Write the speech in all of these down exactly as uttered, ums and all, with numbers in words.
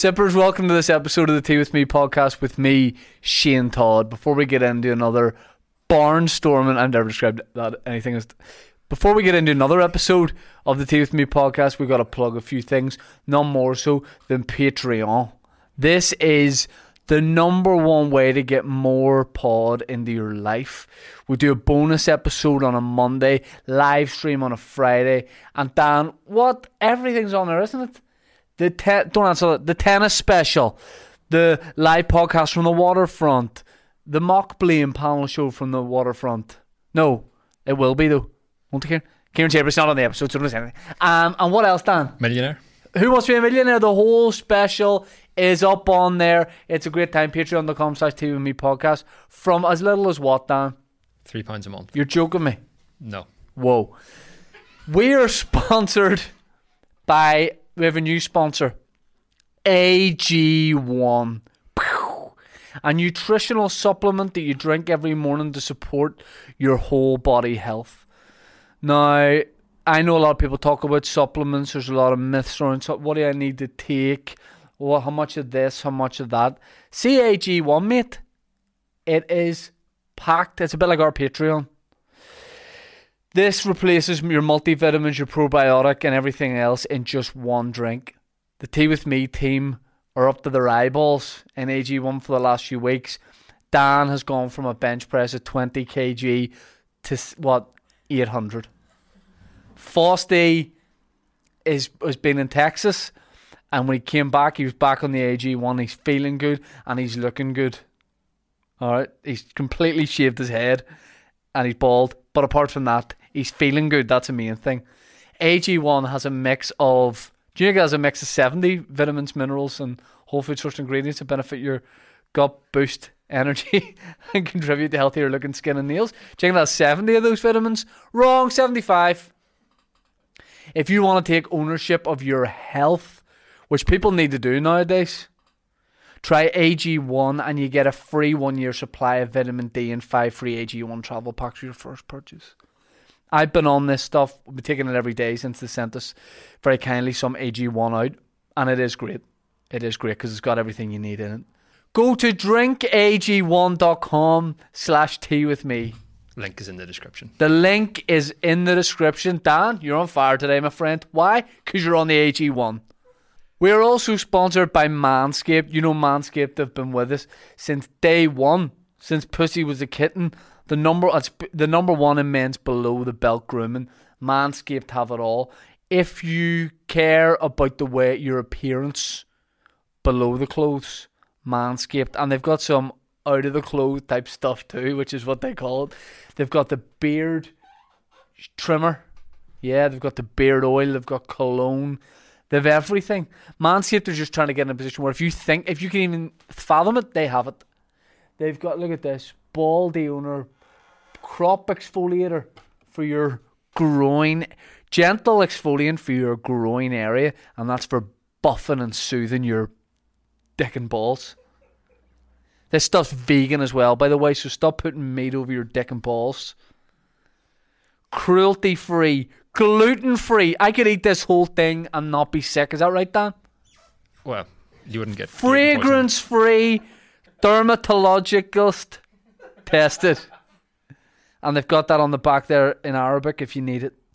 Sippers, welcome to this episode of the Tea With Me podcast with me, Shane Todd. Before we get into another barnstorming, I've never described that anything as... Before we get into another episode of the Tea With Me podcast, we've got to plug a few things, none more so than Patreon. This is the number one way to get more pod into your life. We do a bonus episode on a Monday, live stream on a Friday, and Dan, what? Everything's on there, isn't it? The te- don't answer that. The tennis special, the live podcast from the waterfront, the mock blame panel show from the waterfront. No, it will be though. Won't it, Kieran Chambers not on the episode, so don't say anything. Um, and what else, Dan? Millionaire. Who Wants to Be a Millionaire? The whole special is up on there. It's a great time. Patreon.com slash Tea With Me podcast. From as little as what, Dan? Three pounds a month. You're joking me? No. Whoa. We are sponsored by... We have a new sponsor, A G one. A nutritional supplement that you drink every morning to support your whole body health. Now, I know a lot of people talk about supplements. There's a lot of myths around what do I need to take? Well, how much of this, how much of that? See A G one, mate. It is packed. It's a bit like our Patreon. This replaces your multivitamins, your probiotic, and everything else in just one drink. The Tea With Me team are up to their eyeballs in A G one for the last few weeks. Dan has gone from a bench press of twenty kilograms to, what, eight hundred. Fosty is, has been in Texas, and when he came back, he was back on the A G one. He's feeling good, and he's looking good. All right? He's completely shaved his head, and he's bald. But apart from that, he's feeling good. That's the main thing. A G one has a mix of... Do you think it has a mix of seventy vitamins, minerals, and whole food sourced ingredients to benefit your gut, boost energy, and contribute to healthier looking skin and nails? Do you think that's seventy of those vitamins? Wrong, seventy-five. If you want to take ownership of your health, which people need to do nowadays, try A G one and you get a free one year supply of vitamin D and five free A G one travel packs for your first purchase. I've been on this stuff. I've been taking it every day since they sent us very kindly some A G one out, and it is great. It is great because it's got everything you need in it. Go to drinkag1.com slash tea with me. Link is in the description. The link is in the description. Dan, you're on fire today, my friend. Why? Because you're on the A G one. We are also sponsored by Manscaped. You know Manscaped have been with us since day one, since Pussy was a kitten. The number the number one in men's below the belt grooming. Manscaped have it all. If you care about the way your appearance below the clothes, Manscaped, and they've got some out of the clothes type stuff too, which is what they call it. They've got the beard trimmer. Yeah, they've got the beard oil. They've got cologne. They've everything. Manscaped are just trying to get in a position where if you think, if you can even fathom it, they have it. They've got, look at this, ball deodorant, crop exfoliator for your groin, gentle exfoliant for your groin area, and that's for buffing and soothing your dick and balls. This stuff's vegan as well, by the way, so stop putting meat over your dick and balls. Cruelty-free, gluten-free. I could eat this whole thing and not be sick. Is that right, Dan? Well, you wouldn't get... Fragrance-free, dermatologist tested. And they've got that on the back there in Arabic if you need it.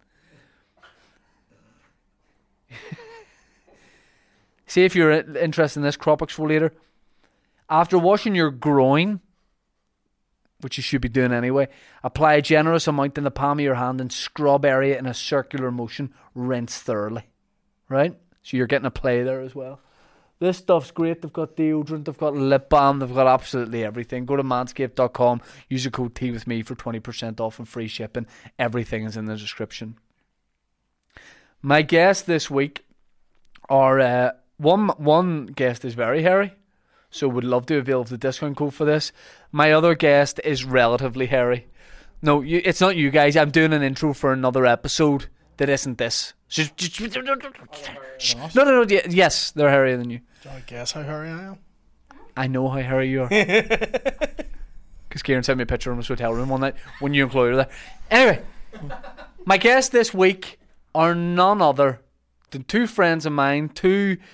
See if you're interested in this crop exfoliator. After washing your groin, which you should be doing anyway, apply a generous amount in the palm of your hand and scrub area in a circular motion. Rinse thoroughly. Right? So you're getting a play there as well. This stuff's great. They've got deodorant, they've got lip balm, they've got absolutely everything. Go to manscaped dot com, use the code Tea With Me for twenty percent off and free shipping. Everything is in the description. My guest this week are, uh, one, one guest is very hairy, so would love to avail of the discount code for this. My other guest is relatively hairy. No, you, it's not you guys. I'm doing an intro for another episode that isn't this. Just, just, no, no, no. Yes, they're hairier than you. Do I guess how hairy I am? I know how hairy you are. Because Kieran sent me a picture from his hotel room one night when you employed her there. Anyway, my guests this week are none other than two friends of mine, two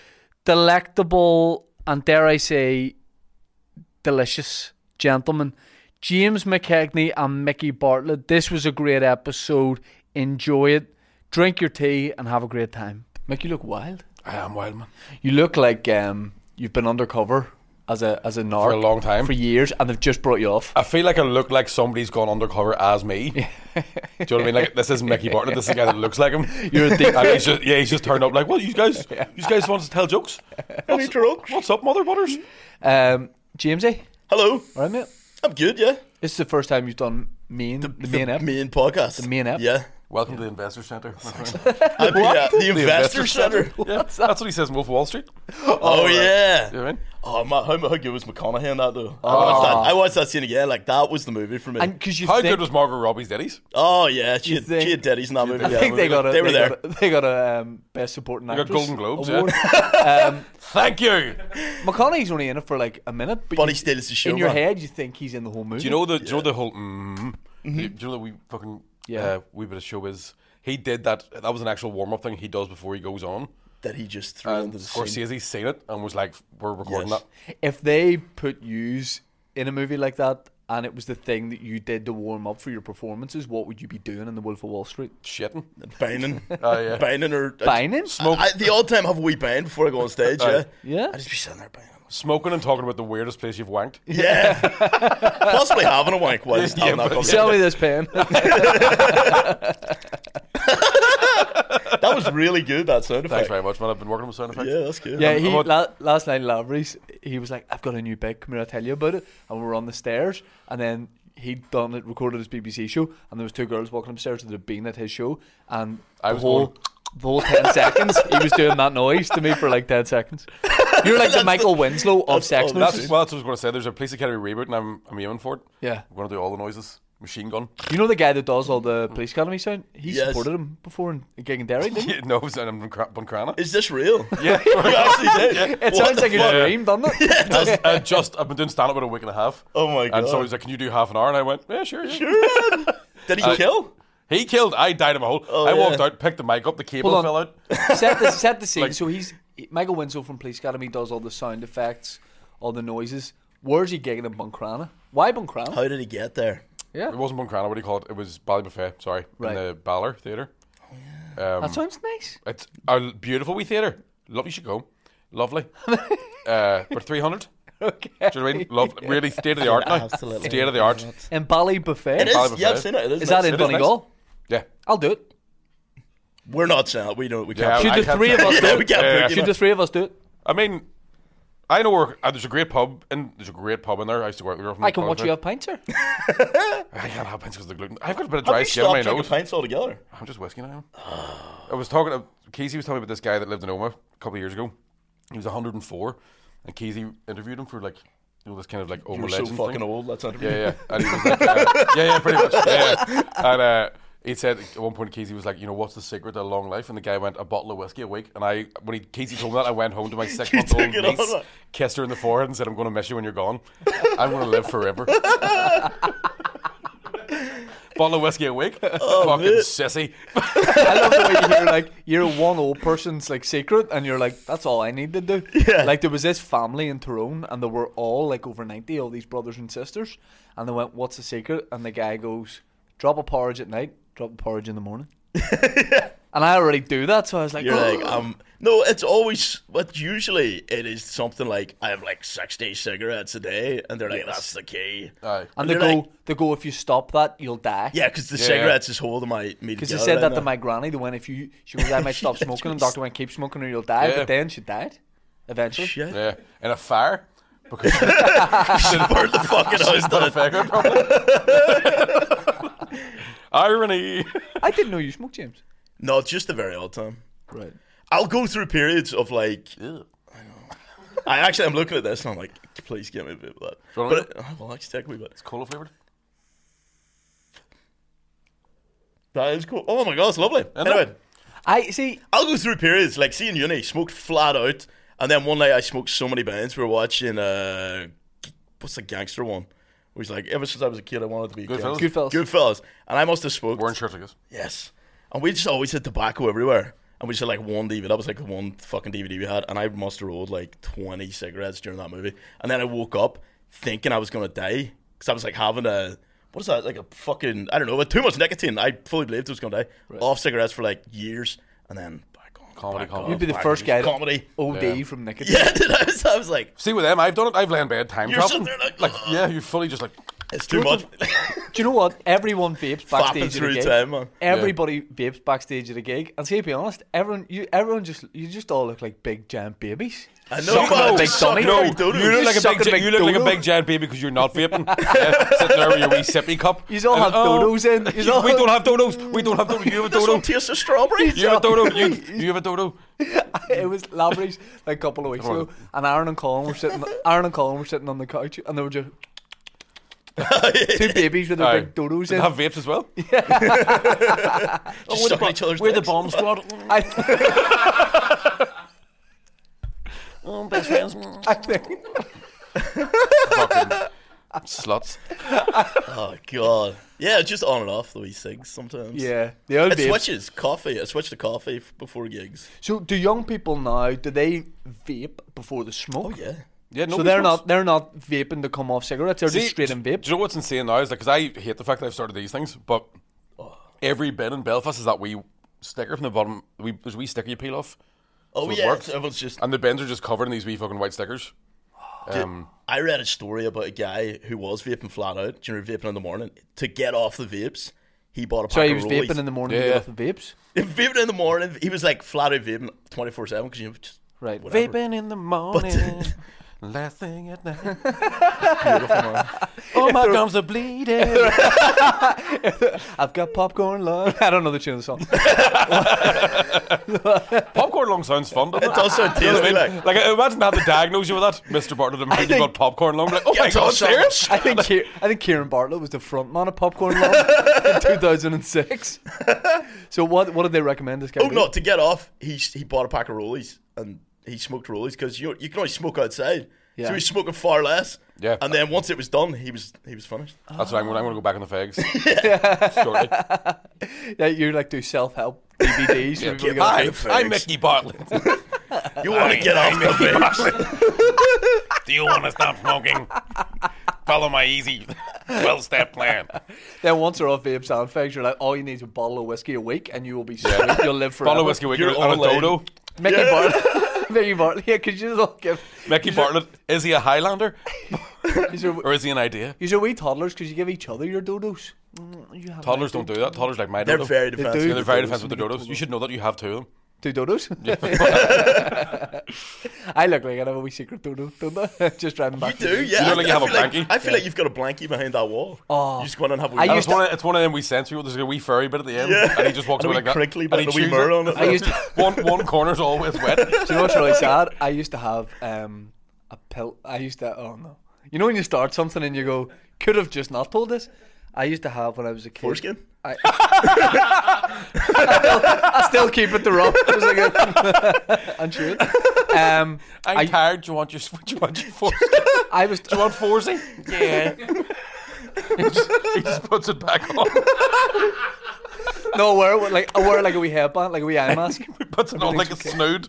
delectable, and dare I say, delicious gentlemen, James McKegney and Mickey Bartlett. This was a great episode. Enjoy it. Drink your tea and have a great time. Mick, you look wild. I am wild, man. You look like um, you've been undercover as a as a narc For a long time. for years, and they've just brought you off. I feel like I look like somebody's gone undercover as me. Do you know what I mean? Like, this isn't Mickey Bartlett. This is the guy that looks like him. You're a deep And he's just, yeah, he's just turned up like, well, you guys, you guys want to tell jokes? What's, drugs? what's up, mother butters? Um, Jamesy, Hello. all right, mate. I'm good, yeah. This is the first time you've done main the, main ep. main podcast. The main ep. Yeah. Welcome to the Investor Centre, my friend. Uh, yeah, the The Investor Centre. Yeah, that's what he says in Wolf of Wall Street. Oh, yeah. You know what I mean? Oh, man, how, how good was McConaughey in that, though? I, watched that, I watched that scene again. Like, that was the movie for me. And because you How think, good was Margot Robbie's Daddies? oh, yeah. She You had, think- she had daddies in that movie. I yeah. think they got a They were they there. Got a, they got a um, best supporting They got actress Golden Globes, award. yeah. um, Thank you. McConaughey's only in it for like a minute, but But you- he still is the show, in your man. head you think he's in the whole movie. Do you know the? Do you know the whole? Mm, do you know that we fucking Yeah. uh, wee bit of showbiz. He did that. That was an actual warm up thing he does before he goes on. That he just threw And into the scene. Scorsese's seen it and was like, "We're recording Yes. that." If they put yous in a movie like that and it was the thing that you did to warm up for your performances, what would you be doing in The Wolf of Wall Street? Shitting. Binding. Oh yeah. Binding or... Binding? Smoke. I, the odd time have a wee bind before I go on stage, yeah. Aye. Yeah. I'd just be sitting there binding. Smoking and talking about the weirdest place you've wanked. Yeah. Possibly having a wank while he's Yeah, having that but- conversation. Sell me this pen. That was really good, that sound Thanks effect. very much, man. I've been working with sound effects. Yeah, that's good. Yeah, he What- la- last night in Lavery's, he was like, "I've got a new bike. Come here, I'll tell you about it." And we were on the stairs, and then he'd done it, recorded his B B C show, and there was two girls walking upstairs that had been at his show, and I the was whole going- the whole ten seconds he was doing that noise to me for like ten seconds. You're like the That's Michael the- Winslow of that's sex all- movies. That's, well, that's what I was going to say. There's a Police Academy reboot, and I'm I'm aiming for it. Yeah, I'm going to do all the noises. Machine gun. you know the guy that does all the Police Academy sound. He Yes. supported him before in a gig in Derry, didn't he? Yeah, no, it's in Buncrana. Is this real? Yeah. You actually did? It What sounds the like a fuck? dream, doesn't it? As- uh, just I've been doing stand up in a week and a half. Oh my god. And somebody was like, "Can you do half an hour?" And I went, "Yeah, sure." Yeah. Sure, man. Did he Uh, kill? He killed. I died in a hole. Oh, I walked yeah. out, picked the mic up, the cable Hold on. fell out. set the set the scene. Like- so he's Michael Winslow from Police Academy does all the sound effects, all the noises. Where's he gigging in Buncrana? Why Buncrana? How did he get there? Yeah, It wasn't Buncrana. What do you call it? It was Ballybuffet. Sorry, Right. in the Balor Theatre. Oh yeah. Um, that sounds nice. It's a beautiful wee theatre. Love, you should go. Lovely. uh, but three hundred. Okay. Do you know what I mean? Love, really state of the art now. Absolutely. State of the art. In Ballybuffet. It is. Ballybuffet. Yeah, I've seen it. It is, Is that nice. in It is Donegal? Yeah. I'll do it. We're not saying it. We don't. We Yeah, can't. Should I the can't three say- of us do Yeah, it? we can't Yeah. book you, Should man. the three of us do it? I mean, I know where uh, there's a great pub, and there's a great pub in there. I used to work there. from I can watch Ballybuffet. you have pints, sir. I can't have pints because of the gluten. I've got a bit of Have dry you skin on my stopped drinking nose. pints altogether? I'm just whiskey now. I was talking to Casey was telling me about this guy that lived in Oma a couple of years ago. He was one hundred four, and Casey interviewed him for like, you know, this kind of like Oma You're so legend fucking thing. old. That's not Yeah, yeah. And he was like, uh, yeah, yeah, pretty much. Yeah, yeah. And uh, he said at one point, Casey was like, you know, what's the secret to a long life? And the guy went, a bottle of whiskey a week. And I, when he Casey told me that, I went home to my six month old took it on, niece, man. kissed her in the forehead, and said, I'm going to miss you when you're gone. I'm going to live forever. Bottle of whiskey a week, Oh, fucking mate. sissy. I love the way you hear like you're one old person's like secret, and you're like, that's all I need to do. Yeah. Like there was this family in Tyrone, and they were all like over ninety, all these brothers and sisters, and they went, "What's the secret?" And the guy goes, "Drop a porridge at night, drop a porridge in the morning." And I already do that, so I was like, You're like, um, no, it's always, but usually it is something like, I have like sixty cigarettes a day, and they're like, that's the key. Aye. and they you're go, like- they go, if you stop that, you'll die. Yeah, because the Yeah. cigarettes is holding my me Because together. they said that right to now. my granny. They went, if you, she goes, I might stop Yeah, smoking, and just- doctor went, keep smoking or you'll die. Yeah. But then she died, eventually. Shit. Yeah, in a fire. Because she Burn the fucking house put a down. figure, probably. Irony. I didn't know you smoked, James. No, it's just a very odd time. Right. I'll go through periods of like, ugh, I know. I actually, I'm looking at this and I'm like, please give me a bit of that. Do you want But, uh, well, actually, take me a bit. It's cola flavored. That is cool. Oh my god, it's lovely. Isn't Anyway, it? I see. I'll go through periods like, see in uni, smoked flat out, and then one night I smoked so many bands. We were watching uh, what's the gangster one? Where he's like, ever since I was a kid, I wanted to be a Goodfellas? gangster. Goodfellas. Goodfellas, and I must have smoked. Wearing shirts like this. Yes, and we just always had tobacco everywhere. and we just had like one D V D. That was like the one fucking D V D we had, and I must have rolled like twenty cigarettes during that movie. And then I woke up thinking I was gonna die because I was like having a what is that like a fucking I don't know, with too much nicotine. I fully believed I was gonna die Right. off cigarettes for like years, and then back on Comedy, back comedy. on, You'd be the back first on. guy to comedy. O D Yeah. from nicotine. Yeah, dude, I was, I was like, See with them, I've done it. I've laid in bed time You're traveling. sitting there like, like "Ugh." yeah, you're fully just like it's too much. Do you know what? Everyone vapes Fapping backstage at a through gig. time, man. Everybody vapes backstage at a gig. And see, to be honest, everyone, you, everyone just, you just all look like big giant babies. I know, Sucking man. a big Sucking dummy. a big dodo. you look like a Sucking big, a gi- big you look like a dodo. big giant baby because you're not vaping. Yeah, sitting there with your wee sippy cup. You all And, have oh, dodos in. Yous all We don't have dodos. We don't have dodos. You have a This dodo. one tastes of strawberry. You have a dodo. You, you have a dodo. It was Lavery's like a couple of weeks ago, and Aaron and Colin were sitting. Aaron and Colin were sitting on the couch, and they were just two babies with their Aye. big dodos They in. have vapes as well. Just we're the sucking bo- each other's We're the dicks. bomb squad. I, Oh, best friends. I think. Fucking sluts. Oh god. Yeah, it's just on and off the wee cigs sometimes. Yeah, the old It vapes. switches coffee. I switched to coffee f- before gigs. So, do young people now? Do they vape before they smoke? Oh yeah. Yeah, So nobody they're smokes. not they're not vaping to come off cigarettes. They're See, just straight in Do vape. you know what's insane now? Is like because I hate the fact that I've started these things, but every bin in Belfast is that wee sticker from the bottom. We there's a wee sticker you peel off, Oh So it yeah. works. Everyone's just. and the bins are just covered in these wee fucking white stickers. Um, I read a story about a guy who was vaping flat out. Do you know, vaping in the morning to get off the vapes. He bought a pack So he of was Rollies. vaping in the morning Yeah, to yeah. get off the vapes. vaping in the morning. He was like flat out vaping twenty four seven because you know, just Right. whatever. Vaping in the morning, last thing at night. Beautiful, man. Oh, my gums are bleeding. I've got popcorn lung. I don't know the tune of the song. Popcorn lung sounds fun, doesn't it? It does sound You know what tasty, I mean? like. Like, imagine having to diagnose you with that, Mister Bartlett. I'm thinking think- about popcorn lung. Like, oh my Yeah, god, it's all serious? I think Kier- I think Kieran Bartlett was the front man of Popcorn Lung in two thousand six. So what what did they recommend this guy? Oh do? no! To get off, he he bought a pack of Rollies and he smoked Rollies because you you can only smoke outside. Yeah. So he's smoking far less. Yeah. And then once it was done, he was he was finished. That's what I'm going. I'm going to go back on the fags. Shortly. Yeah, you like do self help D V Ds. for Yeah, people to get get off high. the- I'm, I'm Mickey Bartlett. You want to get off the vapes? Do you want to stop smoking? Follow my easy twelve-step plan. Then once they're off vapes and fags, you're like, all you need is a bottle of whiskey a week, and you will be sweet. You'll live forever. Bottle of whiskey, You're and a online. dodo. Mickey Yeah. Bartlett. Mickey Bartlett. Yeah, because you don't give. Mickey Bartlett, is he a Highlander These are, or is he an idea? these are wee toddlers because you give each other your dodos. Mm, you have Toddlers my don't do that. Toddlers like my They're dodo. very do. defensive. Yeah, they're very dodos. defensive with their dodos. You should know that you have two of them. Two dodos? I look like I have a wee secret dodo, don't I? Just driving You back. do, yeah. You know, I- like you I have a feel like- blankie? I feel like you've got a blankie behind that wall. Oh. You just go in and have a I wee And used it's, one of, it's one of them we censor. There's a wee furry bit at the end, Yeah. and he just walks And a away wee like that. crinkly and bit he and a wee chews mirror it. on it. I used to, One one corner's always wet. do you know what's really sad? I used to have um, a pill. I used to, oh no. You know when you start something and you go, could have just not told this? I used to have when I was a kid. Foreskin? I, I, still, I still keep it the rough. It was like a, and true. Um, I'm I, tired. Do you want your do you want your force? I was. Do you want Forzy? Yeah. he, just, he just puts it back on. No, I wear like I wear like a wee headband, like a wee eye mask. He puts it on like a snood.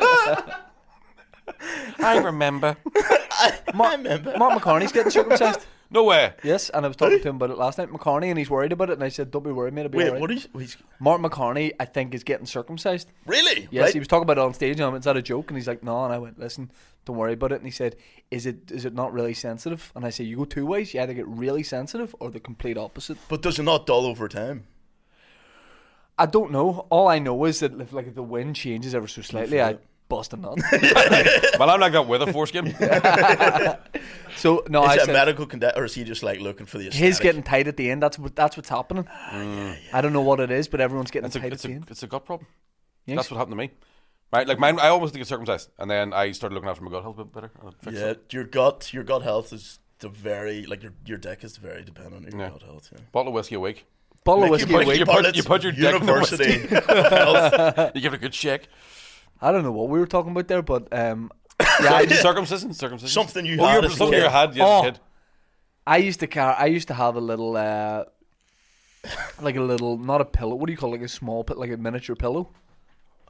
I remember. I, I remember. Mark McCartney's getting circumcised. No way. Yes, and I was talking to him about it last night. McCartney, and he's worried about it, and I said, "Don't be worried, mate. It'll be Wait, alright." what is he's Mark McCartney, I think, is getting circumcised. really? Yes, Right? he was talking about it on stage, and I went, "Is that a joke?" And he's like, "No." And I went, "Listen, don't worry about it." And he said, "Is it is it not really sensitive?" And I said, "You go two ways. You either get really sensitive or the complete opposite." But does it not dull over time? I don't know. All I know is that if like if the wind changes ever so slightly, I bust a nut. Well, I'm like that with a foreskin. So no, Is I it a said medical condition, or is he just like looking for the aesthetic? his getting tight at the end. That's what that's what's happening. I don't know what it is, but everyone's getting It's a, tight it's, at the a, end. it's a gut problem. Yes. That's what happened to me. Right, like mine, I almost get circumcised, and then I started looking after my gut health a bit better. And it fixed Yeah, it. your gut, your gut health is the very like your your dick is very dependent on your Yeah. gut health. Yeah. Bottle of whiskey a week. Bottle of Mickey whiskey a put- week. you put- Bartlett's you put your dick in the University of Health. You give it a good shake. I don't know what we were talking about there, but um, Yeah, yeah, I, circumcision, circumcision. Something you oh, had you as a something kid. you had, yes, Oh. a kid. I used to car. I used to have a little, uh, like a little, not a pillow. What do you call it? Like a small, pit, like a miniature pillow.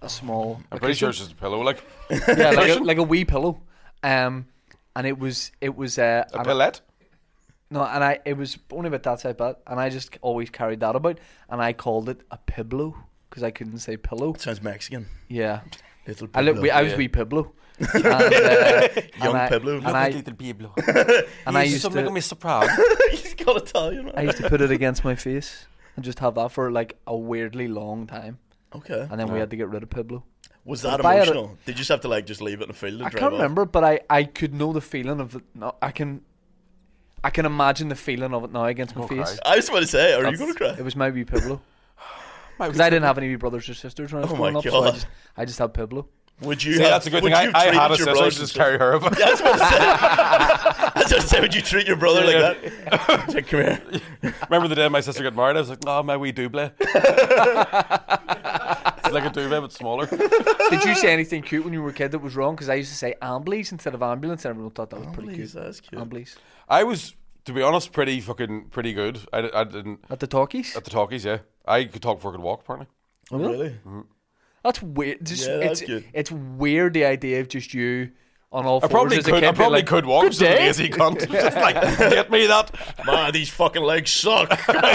a small. I'm a pretty sure it's cushion. just a pillow, like Yeah, like a, like a wee pillow. Um, and it was it was uh, a and pillet. No, and I it was only about that size, but and I just always carried that about, and I called it a piblo because I couldn't say pillow. Sounds Mexican. Yeah, Little I look. Piblo, I was yeah. wee piblo. and, uh, Young and I, Piblo. and I, Piblo. and I used to so proud. He's got Italian. I used to put it against my face and just have that for like a weirdly long time, Okay. and then we Yeah. had to get rid of piblo. Was that If I had a- emotional? Did you just have to like just leave it in the field and I drive can't off? remember, but I, I could know the feeling of it. No, I can, I can imagine the feeling of it now against my Don't face. cry. I was about to say, are That's- you going to cry? It was my wee piblo. My Because I didn't have any wee brothers or sisters when I was Oh growing my up, so I God. just, I just had piblo. Would you? See, have, that's a good would thing. I, you I treated had a your sister, brothers so just and carry her about. Yeah, that's what I said. That's what I said. Would you treat your brother Yeah. like that? Say, come here. Remember the day my sister got married? I was like, oh, my wee double. It's like a duvet, but smaller. Did you say anything cute when you were a kid that was wrong? Because I used to say ambulance instead of ambulance, and everyone thought that was pretty Please, cute. that's cute. Ambulance. I was, to be honest, pretty fucking pretty good. I, di- I didn't At the talkies? at the talkies. Yeah, I could talk before I could walk. Apparently, Oh, really? That's weird. Just, Yeah, that's it's, good. It's weird the idea of just you on all I fours probably as a could. kid I being probably like, could walk. "Good Just a day." lazy cunt. Just like get me that. Man, these fucking legs suck.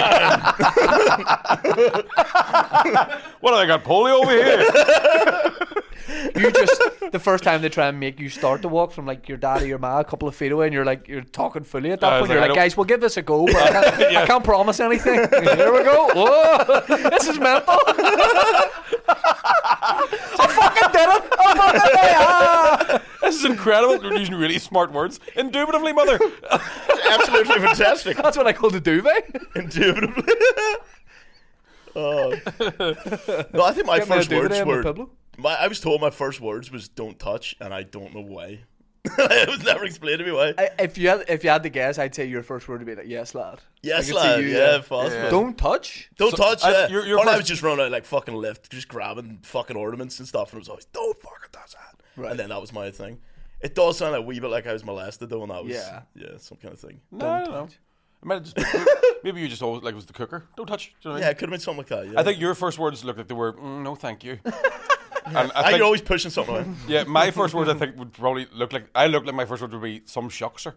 What have I got polio over here? You just, the first time they try and make you start to walk from like your dad or your ma a couple of feet away, and you're like, you're talking fully at that I was point. You're like, like, I guys, we'll give this a go, but I can't, Yeah. I can't promise anything. Here we go. Whoa, this is mental. I fucking did it. I fucking did it. Ah. This is incredible. You're using really smart words. Indubitably, mother. Absolutely fantastic. That's what I call the duvet. Indubitably. Oh. No, I think my Get me a first duvet words and a were. piblo. My, I was told my first words was "don't touch," and I don't know why. It was never explained to me why. I, if you had if you had to guess, I'd say your first word would be like, yes, lad. Yes, I could see lad. you, Yeah, yeah. possible. Yeah. Don't touch. Don't So, touch. I- Yeah. your- your Or I first- was just running out like fucking lift, just grabbing fucking ornaments and stuff, and it was always don't fucking touch that. Right. And then that was my thing. It does sound a wee bit like I was molested though, and that was Yeah. yeah, some kind of thing. No, I don't know. It might have just been, maybe you just always like it was the cooker. Don't touch. Do you know what I Yeah, mean? it could have been something like that. Yeah. I think your first words looked like they were mm, no, thank you. And I I think, you're always pushing something away. yeah, my first words I think would probably look like I look like my first words would be some shockser.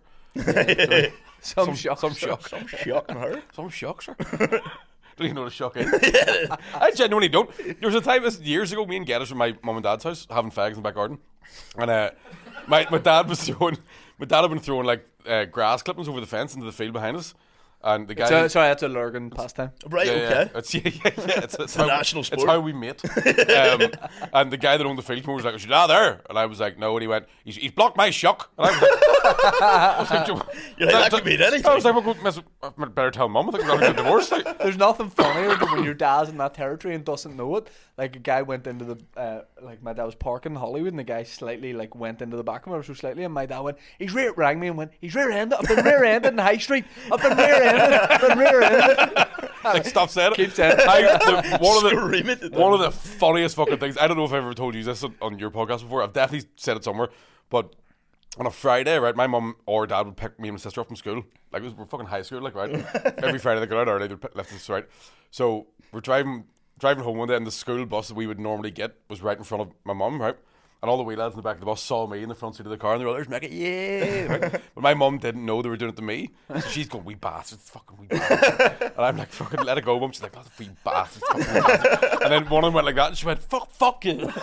Some, Some shock. Some shock. Some shocking her. Some shockser. Don't even know what a shock is. I genuinely don't. There was a time this years ago, me and Geddes were at my mum and dad's house having fags in the back garden, and uh, my my dad was throwing my dad had been throwing like uh, grass clippings over the fence into the field behind us, and the guy. So, sorry, that's a Lurgan pastime. Right. Yeah, okay. yeah. It's, yeah, yeah, yeah. It's, it's, a how, national It's sport. how we mate. Um, and the guy that owned the field came over was like, "Is your dad there?" And I was like, "No." And he went, "He's, he's blocked my shock." And I was like, I was like, You're like, that could mean anything. I was like, well, miss, I better tell mum. I think we're going to get divorced. Like. There's nothing funnier than when your dad's in that territory and doesn't know it. Like a guy went into the, uh, like my dad was parking in Hollywood, and the guy slightly like went into the back of him so slightly, and my dad went, he's rear rang me and went, he's rear-ended. I've been rear-ended in High Street. I've been rear-ended. I've been rear-ended. Like, stop saying it. Keep saying it. I, the, one of Scream it the at one them. of the funniest fucking things. I don't know if I've ever told you this on, on your podcast before. I've definitely said it somewhere, but on a Friday, right, my mum or dad would pick me and my sister up from school. Like, it was, we're fucking high school, like, right? Every Friday they got out early, they left us, right? So we're driving driving home one day, and the school bus that we would normally get was right in front of my mum, right? And all the wee lads in the back of the bus saw me in the front seat of the car, and they were like, "There's Mega, yeah!" Right? But my mum didn't know they were doing it to me, so she's going, "Wee bastards, fucking wee bastards." And I'm like, "Fucking let it go, mum." She's like, "Not wee bastards, fucking wee bastards." And then one of them went like that, and she went, "Fuck, fuck you."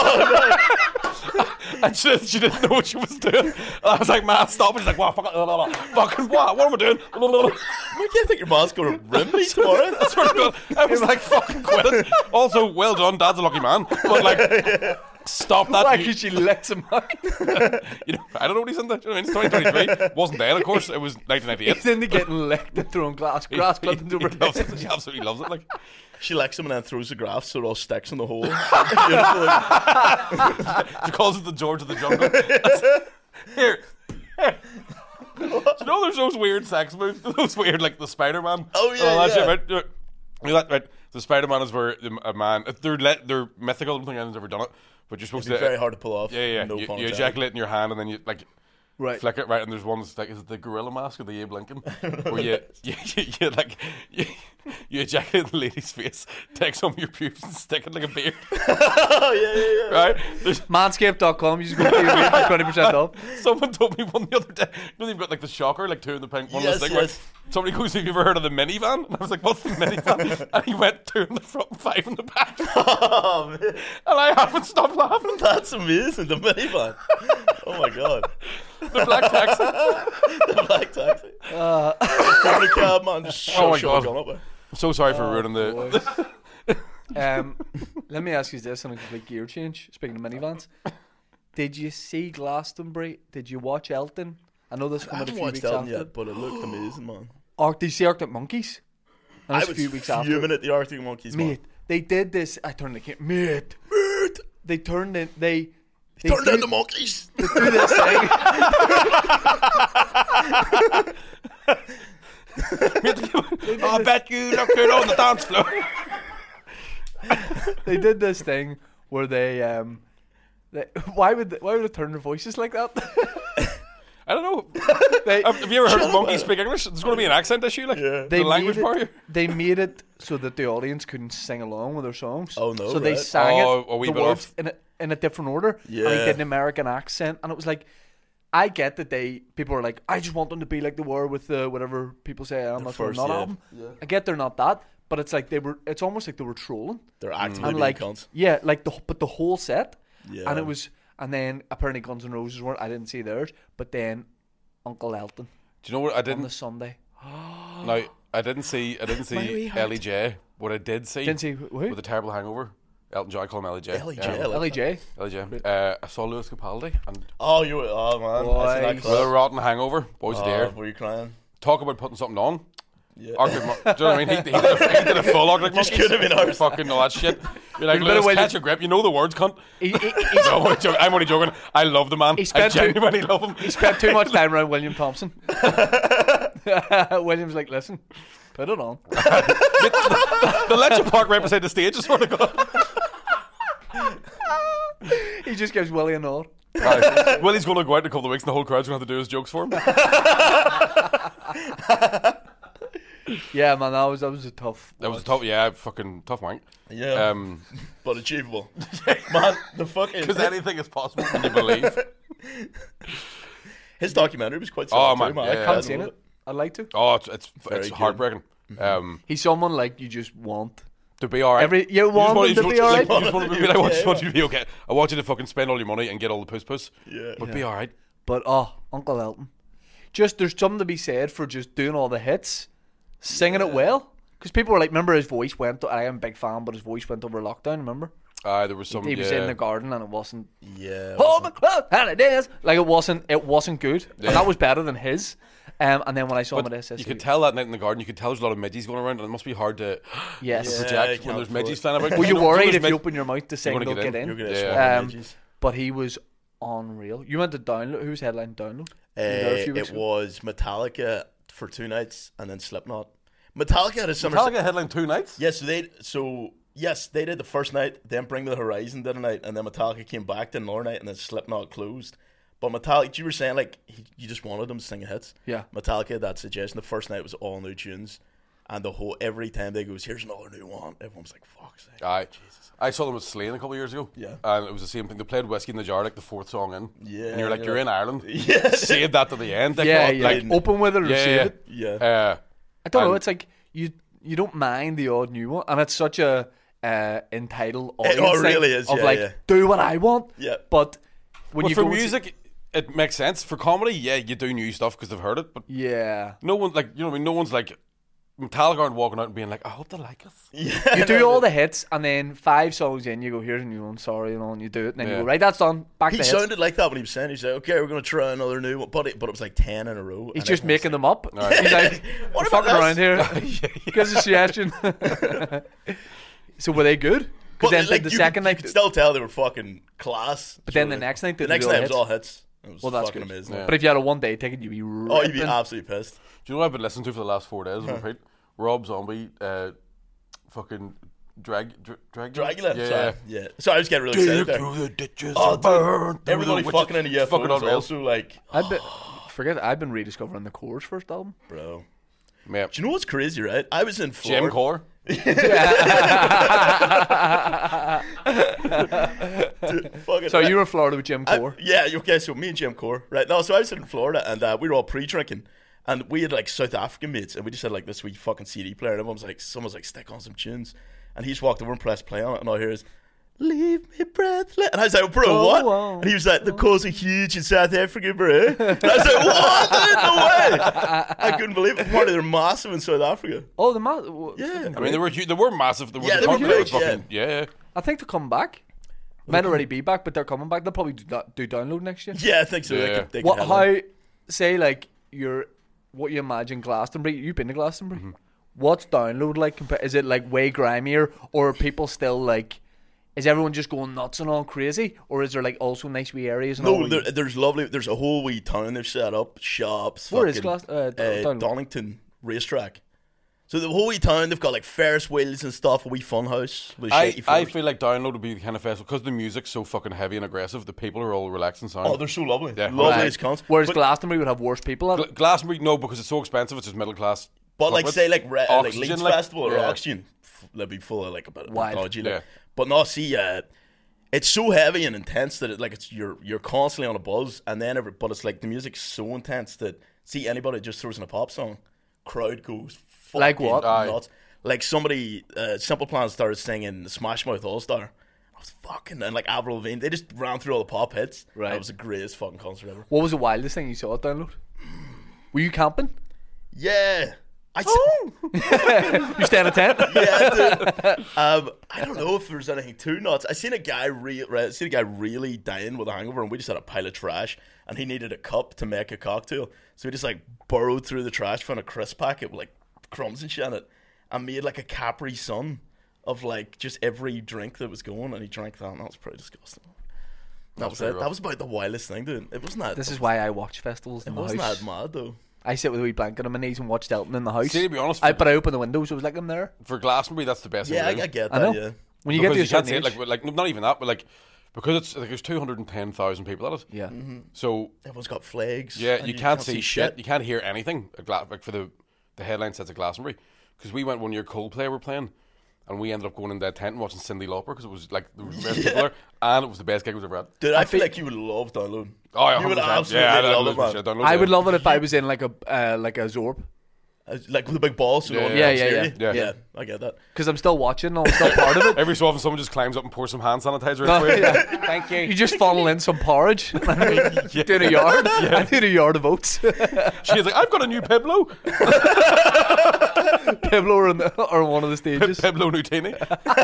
And she, she didn't know what she was doing. And I was like, "Man, stop!" And she's like, "What? Fucking, blah, blah, blah. Fucking what? What am I doing?" Blah, blah, blah. I can't think your mom's going to rim me tomorrow. I swear to God, I was like, "Fucking quit it." Also, well done, Dad's a lucky man. But like, stop that. Why? You- Because she lets him out. you know, I don't know what he's into. Do you know what I mean? It's twenty twenty-three. Wasn't then, of course. It was nineteen ninety-eight. He's into getting licked and throwing glass, grass he, clippings he, over he loves his it. He absolutely loves it. Like, She licks him and then throws the graphs so it all sticks in the hole. Beautiful. she calls it the George of the Jungle. Here. Do you know there's those weird sex moves? Those weird, like the Spider-Man. Oh, yeah, and all that yeah. shit, right? You know that, right? The Spider-Man is where a man. They're le- they're mythical. I don't think anyone's ever done it. But you're supposed It'd be to. very hard to pull off. Yeah, yeah. No you, pun you intended. ejaculate in your hand, and then you like. Right. Flick it, right, and there's ones like, is it the Gorilla Mask or the Abe Lincoln? Where you, you, you, you like, you, you ejaculate in the lady's face, take some of your pubes and stick it like a beard. Oh, yeah, yeah, yeah. Right? There's, Manscaped dot com, you just go to your rate for twenty percent off. someone told me one the other day, you know they've got like the shocker, like two in the pink, one Yes, in the thing, yes. right? Somebody goes, have you ever heard of the minivan? And I was like, what's the minivan? And he went two in the front and five in the back. Oh, man. And I haven't stopped laughing. That's amazing. The minivan. Oh, my God. The black taxi. The black taxi. Uh, The cab, man. Just Oh, shove, my shove God. a gun up there. I'm so sorry for ruining the... um, let me ask you this on a complete gear change. Speaking of minivans, did you see Glastonbury? Did you watch Elton? I know this I one a haven't few watched weeks Elton after. yet, but it looked amazing, man. Or did you see Arctic Monkeys? And I it's was a few weeks after. fuming at the Arctic Monkeys, man. Mate, they did this. I turned the camera. Mate, mate. They turned it. They. They Turn do, down the monkeys. they do this thing. I bet you look good on the dance floor. They did this thing where they um. They, why would they, why would they turn their voices like that? I don't know. they Have have you ever heard Shut up, monkeys man. speak English? There's going to be an accent issue, like Yeah. they the language made barrier. it, they made it so that the audience couldn't sing along with their songs. Oh, no, So they right. sang Oh, it a wee the bit words off. in a, in a different order. And he Yeah. did an American accent, and it was like, I get that they people are like, I just want them to be like they were with the whatever people say I am. The That's what first, not yeah. album. I get they're not that, but it's like they were. It's almost like they were trolling. They're actively And being like, cunts. yeah, like the but the whole set, Yeah. and it was, and then apparently Guns N' Roses weren't. I didn't see theirs, but then Uncle Elton Do you know what I on didn't? the Sunday. No, I didn't see. I didn't My see wee heart. Ellie J. What I did see Didn't see who? with a terrible hangover. Elton John, I call him Ellie J. Ellie J, Yeah. I like Ellie that. J. Ellie J. Uh, I saw Lewis Capaldi and Oh, you were, oh, man. I seen that Boys. with a clip. rotten hangover. Boys Oh, dear. were you crying? Talk about putting something on. Yeah. Arctic Mon- do you know what I mean? He, he, did, a, he did a full Arctic Just Monkeys. could have been ours. Fucking all that shit. You're like, There's a bit of Lewis, William- catch your grip. You know the words, cunt. He, he, he's, No, I'm only joking. I'm only joking. I love the man. He I spent two- genuinely love him. he spent too much time around William Thompson. William's like, listen, put it on. The Legend Park right beside the stage is sort of God. He just gives Willie a nod. Right. Willie's going to go out in a couple of weeks and the whole crowd's going to have to do his jokes for him. Yeah, man, that was that was a tough. That was a tough, yeah, fucking tough wank. Yeah. Um, But achievable. Man, the fucking. because anything is possible when you believe. His documentary was quite Oh, sad man, too, man. yeah, I yeah. I haven't can't seen love it. I'd like to. Oh, it's it's, Very it's good. heartbreaking. Um, He's someone like you just want. to be alright. Every you want just him to want- be you just alright. want- you just want to be like, I want, just Yeah, want you to be okay. I want you to fucking spend all your money and get all the puss puss. Yeah. But be alright. But oh, Uncle Elton, just there's something to be said for just doing all the hits, singing it well. Because people were like, remember his voice went. I am a big fan, but his voice went over lockdown. Remember? Uh, there was some. He was yeah. in the garden and it wasn't. Yeah. Hold the club and it is like it wasn't. It wasn't good, Yeah. and that was better than his. Um, and then when I saw him But at S S C, you could tell that night in the garden. You could tell there's a lot of midges going around, and it must be hard to yes. Yeah. project you when can't there's afford midges it. flying about. Were you know- know worried there's if you mid- open your mouth to sing gonna they'll get get in. in? You're gonna Yeah. swallow Um, midges. But he was unreal. You went to download. Who's headline download? Uh, You were there a few weeks it ago? was Metallica for two nights and then Slipknot. Metallica had a summer. Metallica headline two nights. Yes, so they so yes they did the first night. Then Bring Me the Horizon did a night, and then Metallica came back to another night, and then Slipknot closed. But Metallica, you were saying like he, you just wanted them to sing hits. Yeah. Metallica had that suggestion. The first night was all new tunes, and the whole every time they goes, here's another new one. Everyone was like, "Fuck's sake." I I saw them with Slane a couple of years ago. Yeah. and it was the same thing. They played Whiskey in the Jar, like the fourth song in. Yeah, and you're like, you're you're like- in Ireland. Yeah. Save that to the end. Like, Yeah, what, yeah. like, Like, open with it or yeah, save yeah. it. Yeah. Uh, I don't know. and- It's like you you don't mind the odd new one, and it's such a uh, entitled It- audience oh, it really thing is, of yeah, like yeah. do what I want. Yeah. But when but you for go and see- music, it makes sense. For comedy, yeah, you do new stuff because they've heard it. But yeah, no one, like, you know what I mean? No one's like, Metallica aren't walking out and being like, I hope they like us. Yeah. you do all the hits, and then five songs in, you go, here's a new one. Sorry, you know, and you do it, and then Yeah. you go, right, that's done. Back He to hits. sounded like that when he was saying. He said, "Okay, we're gonna try another new one," but it, but it was like ten in a row. He's and just everyone was making them up. Right. He's like, What we're about fucking around this? here. Gives a suggestion. So were they good? But Because then like, the you second could, night, you could still tell they were fucking class. But Do you then know the what I mean? next night they the next did all night was hits. all hits. It was Well, that's fucking good. amazing. Yeah. but if you had a one day ticket, you'd be ripping. Oh, you'd be absolutely pissed. Do you know what I've been listening to for the last four days? on repeat? Rob Zombie, uh, fucking Drag, dra- Dragula. Dragula. Yeah. Sorry. Yeah. So I was getting really excited there. the ditches. Oh, burn dude, everybody fucking in the U F O fucking was unreal. also like, I've been, forget, I've been rediscovering the Core's first album. bro. Man, Do you know what's crazy, right? I was in Jim Florida. Core. Dude, fucking- So you were in Florida with Jim I- Core. yeah, okay, so me and Jim Core, right? No, so I was in Florida and uh, we were all pre-drinking and we had like South African mates and we just had like this wee fucking C D player and everyone was like, someone's like, stick on some tunes. And he just walked over and pressed play on it and all I hear is, leave me breathless. And I was like, bro, Go what? on. And he was like, the cause are huge in South Africa, bro. And I was like, what? No way. I couldn't believe it. Apparently they're massive in South Africa. Oh, the ma- Yeah. I mean, they were hu- they were massive. They were Yeah, the they were country was huge, fucking, yeah. yeah. I think they're coming back. Might already be back, but they're coming back. They'll probably do, that, do download next year. Yeah, I think so. They Yeah. could, they could What? headline. How? Say like you're what you imagine Glastonbury. You've been to Glastonbury. Mm-hmm. What's download like? Compa- is it like way grimier, or are people still like? Is everyone just going nuts and all crazy, or is there like also nice wee areas? And No, all there, there's lovely. There's a whole wee town they've set up, shops. Where is fucking, Glas- uh, D- uh, Donington? Donington racetrack. So the whole wee town they've got like Ferris wheels and stuff, a wee fun house. With I, shaky I floors. feel like Download would be the kind of festival because the music's so fucking heavy and aggressive. The people are all relaxed and sound. Oh, they're so lovely. Yeah. Lovely Right. as cunts. Whereas but, Glastonbury would have worse people at it. Gl- Glastonbury, no, because it's so expensive. It's just middle class. but like corporates. say like re- uh, like Oxygen, Leeds like- Festival or yeah. Oxygen, f- they'd be full of like a bit of Wild. dodgy. Like. Yeah. But no, see, uh, it's so heavy and intense that it like it's you're you're constantly on a buzz, and then every, but it's like the music's so intense that see anybody just throws in a pop song, crowd goes fucking Like what? Aye. nuts. Like somebody, uh, Simple Plan started singing Smash Mouth All Star. I was fucking and like Avril Lavigne. They just ran through all the pop hits. Right. That was the greatest fucking concert ever. What was the wildest thing you saw at download? Were you camping? Yeah. I Oh. You stay in a tent? yeah, dude. Um, I don't know if there's anything too nuts. I seen a guy re- right, I seen a guy really dying with a hangover, and we just had a pile of trash, and he needed a cup to make a cocktail, so he just like burrowed through the trash, found a crisp packet with like crumbs and shit in it, and made like a Capri Sun of like just every drink that was going, and he drank that, and that was pretty disgusting. That was pretty it. rough. That was about the wildest thing, dude. It wasn't that. This is why I watch festivals It in the wasn't house. that mad though. I sit with a wee blanket on my knees and watch Elton in the house. See, to be honest, I, for- but I open the windows, so it was like I'm there. For Glastonbury, that's the best Yeah, I, thing to I do. get I that. know. Yeah. When you Because get you to a can't certain say age, it, like, like not even that, but like because it's like there's two hundred ten thousand people at it. yeah. So Everyone's got flags. yeah, and you, can't, see, shit. shit. You can't hear anything. At Gla- like for the the headline sets at Glastonbury, because we went one year Coldplay were playing, and we ended up going in that tent and watching Cyndi Lauper because it was like the best people there, and it was the best gig we've ever had. Dude, I, I feel feel- like you would love Download. Oh yeah, you would one hundred percent. absolutely yeah, I, I love love it, man. shit. Download, I yeah. would love it if I was in like a uh, like a Zorb, Uh, Like with the big balls, so Yeah, no one yeah, comes yeah, near yeah, you. yeah. yeah, I get that. because I'm still watching. I'm still part of it. Every so often, someone just climbs up and pours some hand sanitizer No, in for you. yeah. Thank you. You just funnel in some porridge. Doing a yard. I did a yard of oats. She's like, I've got a new Peblo, Pablo or, in the, or one of the stages. Peblo Nutini.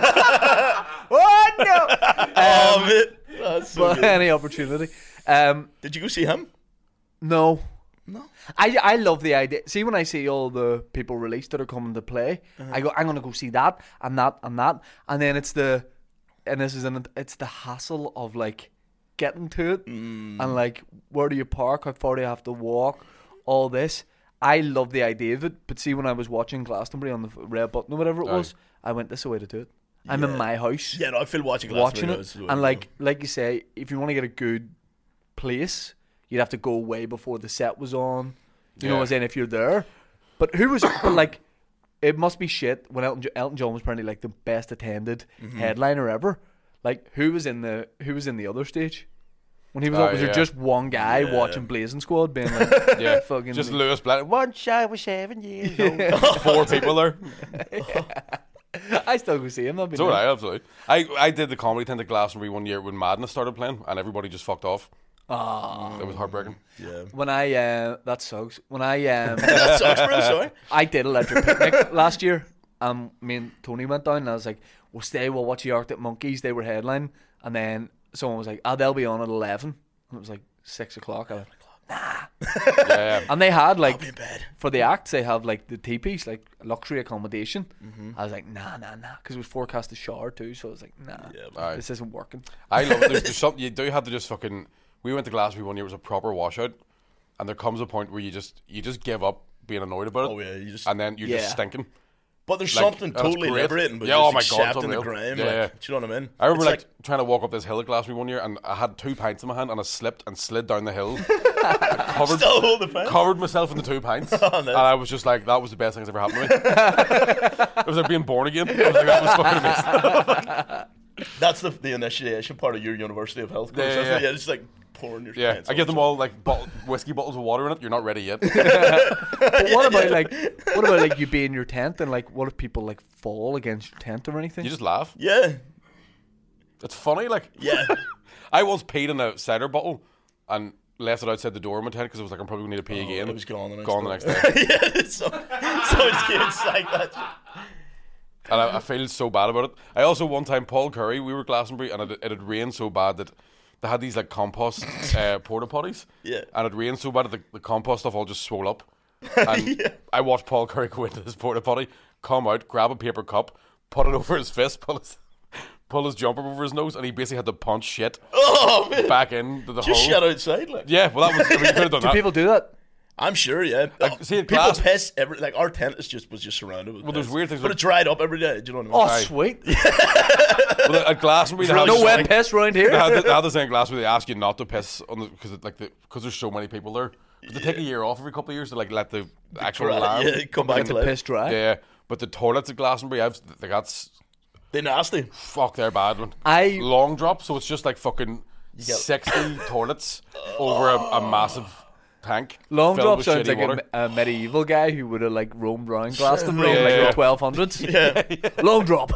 Oh no! Oh, man. That's so But good. any opportunity. Um, Did you go see him? no. No. I, I love the idea. See, when I see all the people released that are coming to play, I go, I'm gonna go see that and that and that, and then it's the, and this is an, it's the hassle of like getting to it and like where do you park, how far do you have to walk, all this. I love the idea of it, but see, when I was watching Glastonbury on the Red Button or whatever it was, I went this way to do it. I'm in Yeah. my house Yeah, no, I feel watching watching Glastonbury it, now is- and like like you say, if you want to get a good place, you'd have to go way before the set was on. You know Yeah. what I'm saying? If you're there, but who was but like, it must be shit when Elton Jo- Elton John was apparently like the best attended Mm-hmm. headliner ever. Like who was in the who was in the other stage when he was Oh, up? Was there yeah. just one guy Yeah. watching Blazing Squad being like, Yeah, fucking just Lewis Black. Once I was seven years old. Four people there. I still go see him. That'd be So nice. would I, absolutely. I, I did the comedy tent at Glastonbury one year when Madness started playing, and everybody just fucked off. Ah. It was heartbreaking. Yeah. When I uh, that sucks. When I um. That sucks, bro. Sorry. I did Electric Picnic last year. Um, me and Tony went down, and I was like, "We'll stay. We'll watch the Arctic Monkeys." They were headline, and then someone was like, "Ah, they'll be on at eleven." And it was like six o'clock. I went, Yeah, yeah. and they had I'll like be in bed. for the acts, they have like the teepees, like luxury accommodation. Mm-hmm. I was like, "Nah, nah, nah," because it was forecast to shower too. So I was like, "Nah, Yeah, Aye. this isn't working." I love it. There's, there's something you do have to just fucking. We went to Glastonbury one year. It was a proper washout, and there comes a point where you just you just give up being annoyed about it. Oh yeah, you just And then you're Yeah. just stinking. But there's Like, something that's totally great. liberating with Yeah, just oh my God, it's accepting the unreal. grime. Yeah, like, yeah. do you know what I mean? I remember It's like, trying to walk up this hill at Glastonbury one year, and I had two pints in my hand, and I slipped and slid down the hill. I covered, still hold the pen. covered myself in the two pints, Oh, nice. and I was just like, that was the best thing that's ever happened to me. It was like being born again. I was like, that was fucking amazing. That's the the initiation part of your University of Health course. Yeah, isn't yeah, it? yeah. yeah, just like pouring your Yeah, pants I over give them yourself. all like bottle, whiskey bottles of water in it. You're not ready yet. But what about like what about like you be in your tent and like what if people like fall against your tent or anything? You just laugh. Yeah, It's funny, like. yeah. I once peed in a cider bottle and left it outside the door of my tent because I was like, I'm probably going to need to pee Oh, again. it was gone the next Gone day. the next day. yeah, so, so it's getting like that. And I, I feel so bad about it. I also, one time, Paul Curry, we were Glastonbury, and it, it had rained so bad that they had these like compost uh, porta potties. Yeah. And it rained so bad that the, the compost stuff all just swole up. And Yeah. I watched Paul Curry go into this porta potty, come out, grab a paper cup, put it over his fist, pull his, pull his jumper over his nose, and he basically had to punch shit Oh man, back into the just hole. shut outside like. Yeah, well, that was. I mean, you could have done Do that. people do that? I'm sure, yeah. Like, see, at people Glas- piss every like our tent is just was just surrounded with. Well, there's piss. weird things but like- it dried up every day. Do you know Oh, what I mean? Aye. sweet. Well, at Glastonbury, they had No this wet thing- piss around They here. had, the, they had this thing in Glastonbury. They ask you not to piss on the because like the because there's so many people there. But they take a year off every couple of years to like let the actual Right, land. yeah, come back Get to the life. piss dry. Yeah, but the toilets at Glastonbury, I've they got s- They're nasty. fuck, they're bad one. I Long drop, so it's just like fucking get- sixty toilets over a, a massive tank. Long filled Drop with sounds shitty like water. a, a medieval guy who would have like roamed around Glastonbury in Yeah, like yeah. the twelve hundreds. Yeah. Long Drop.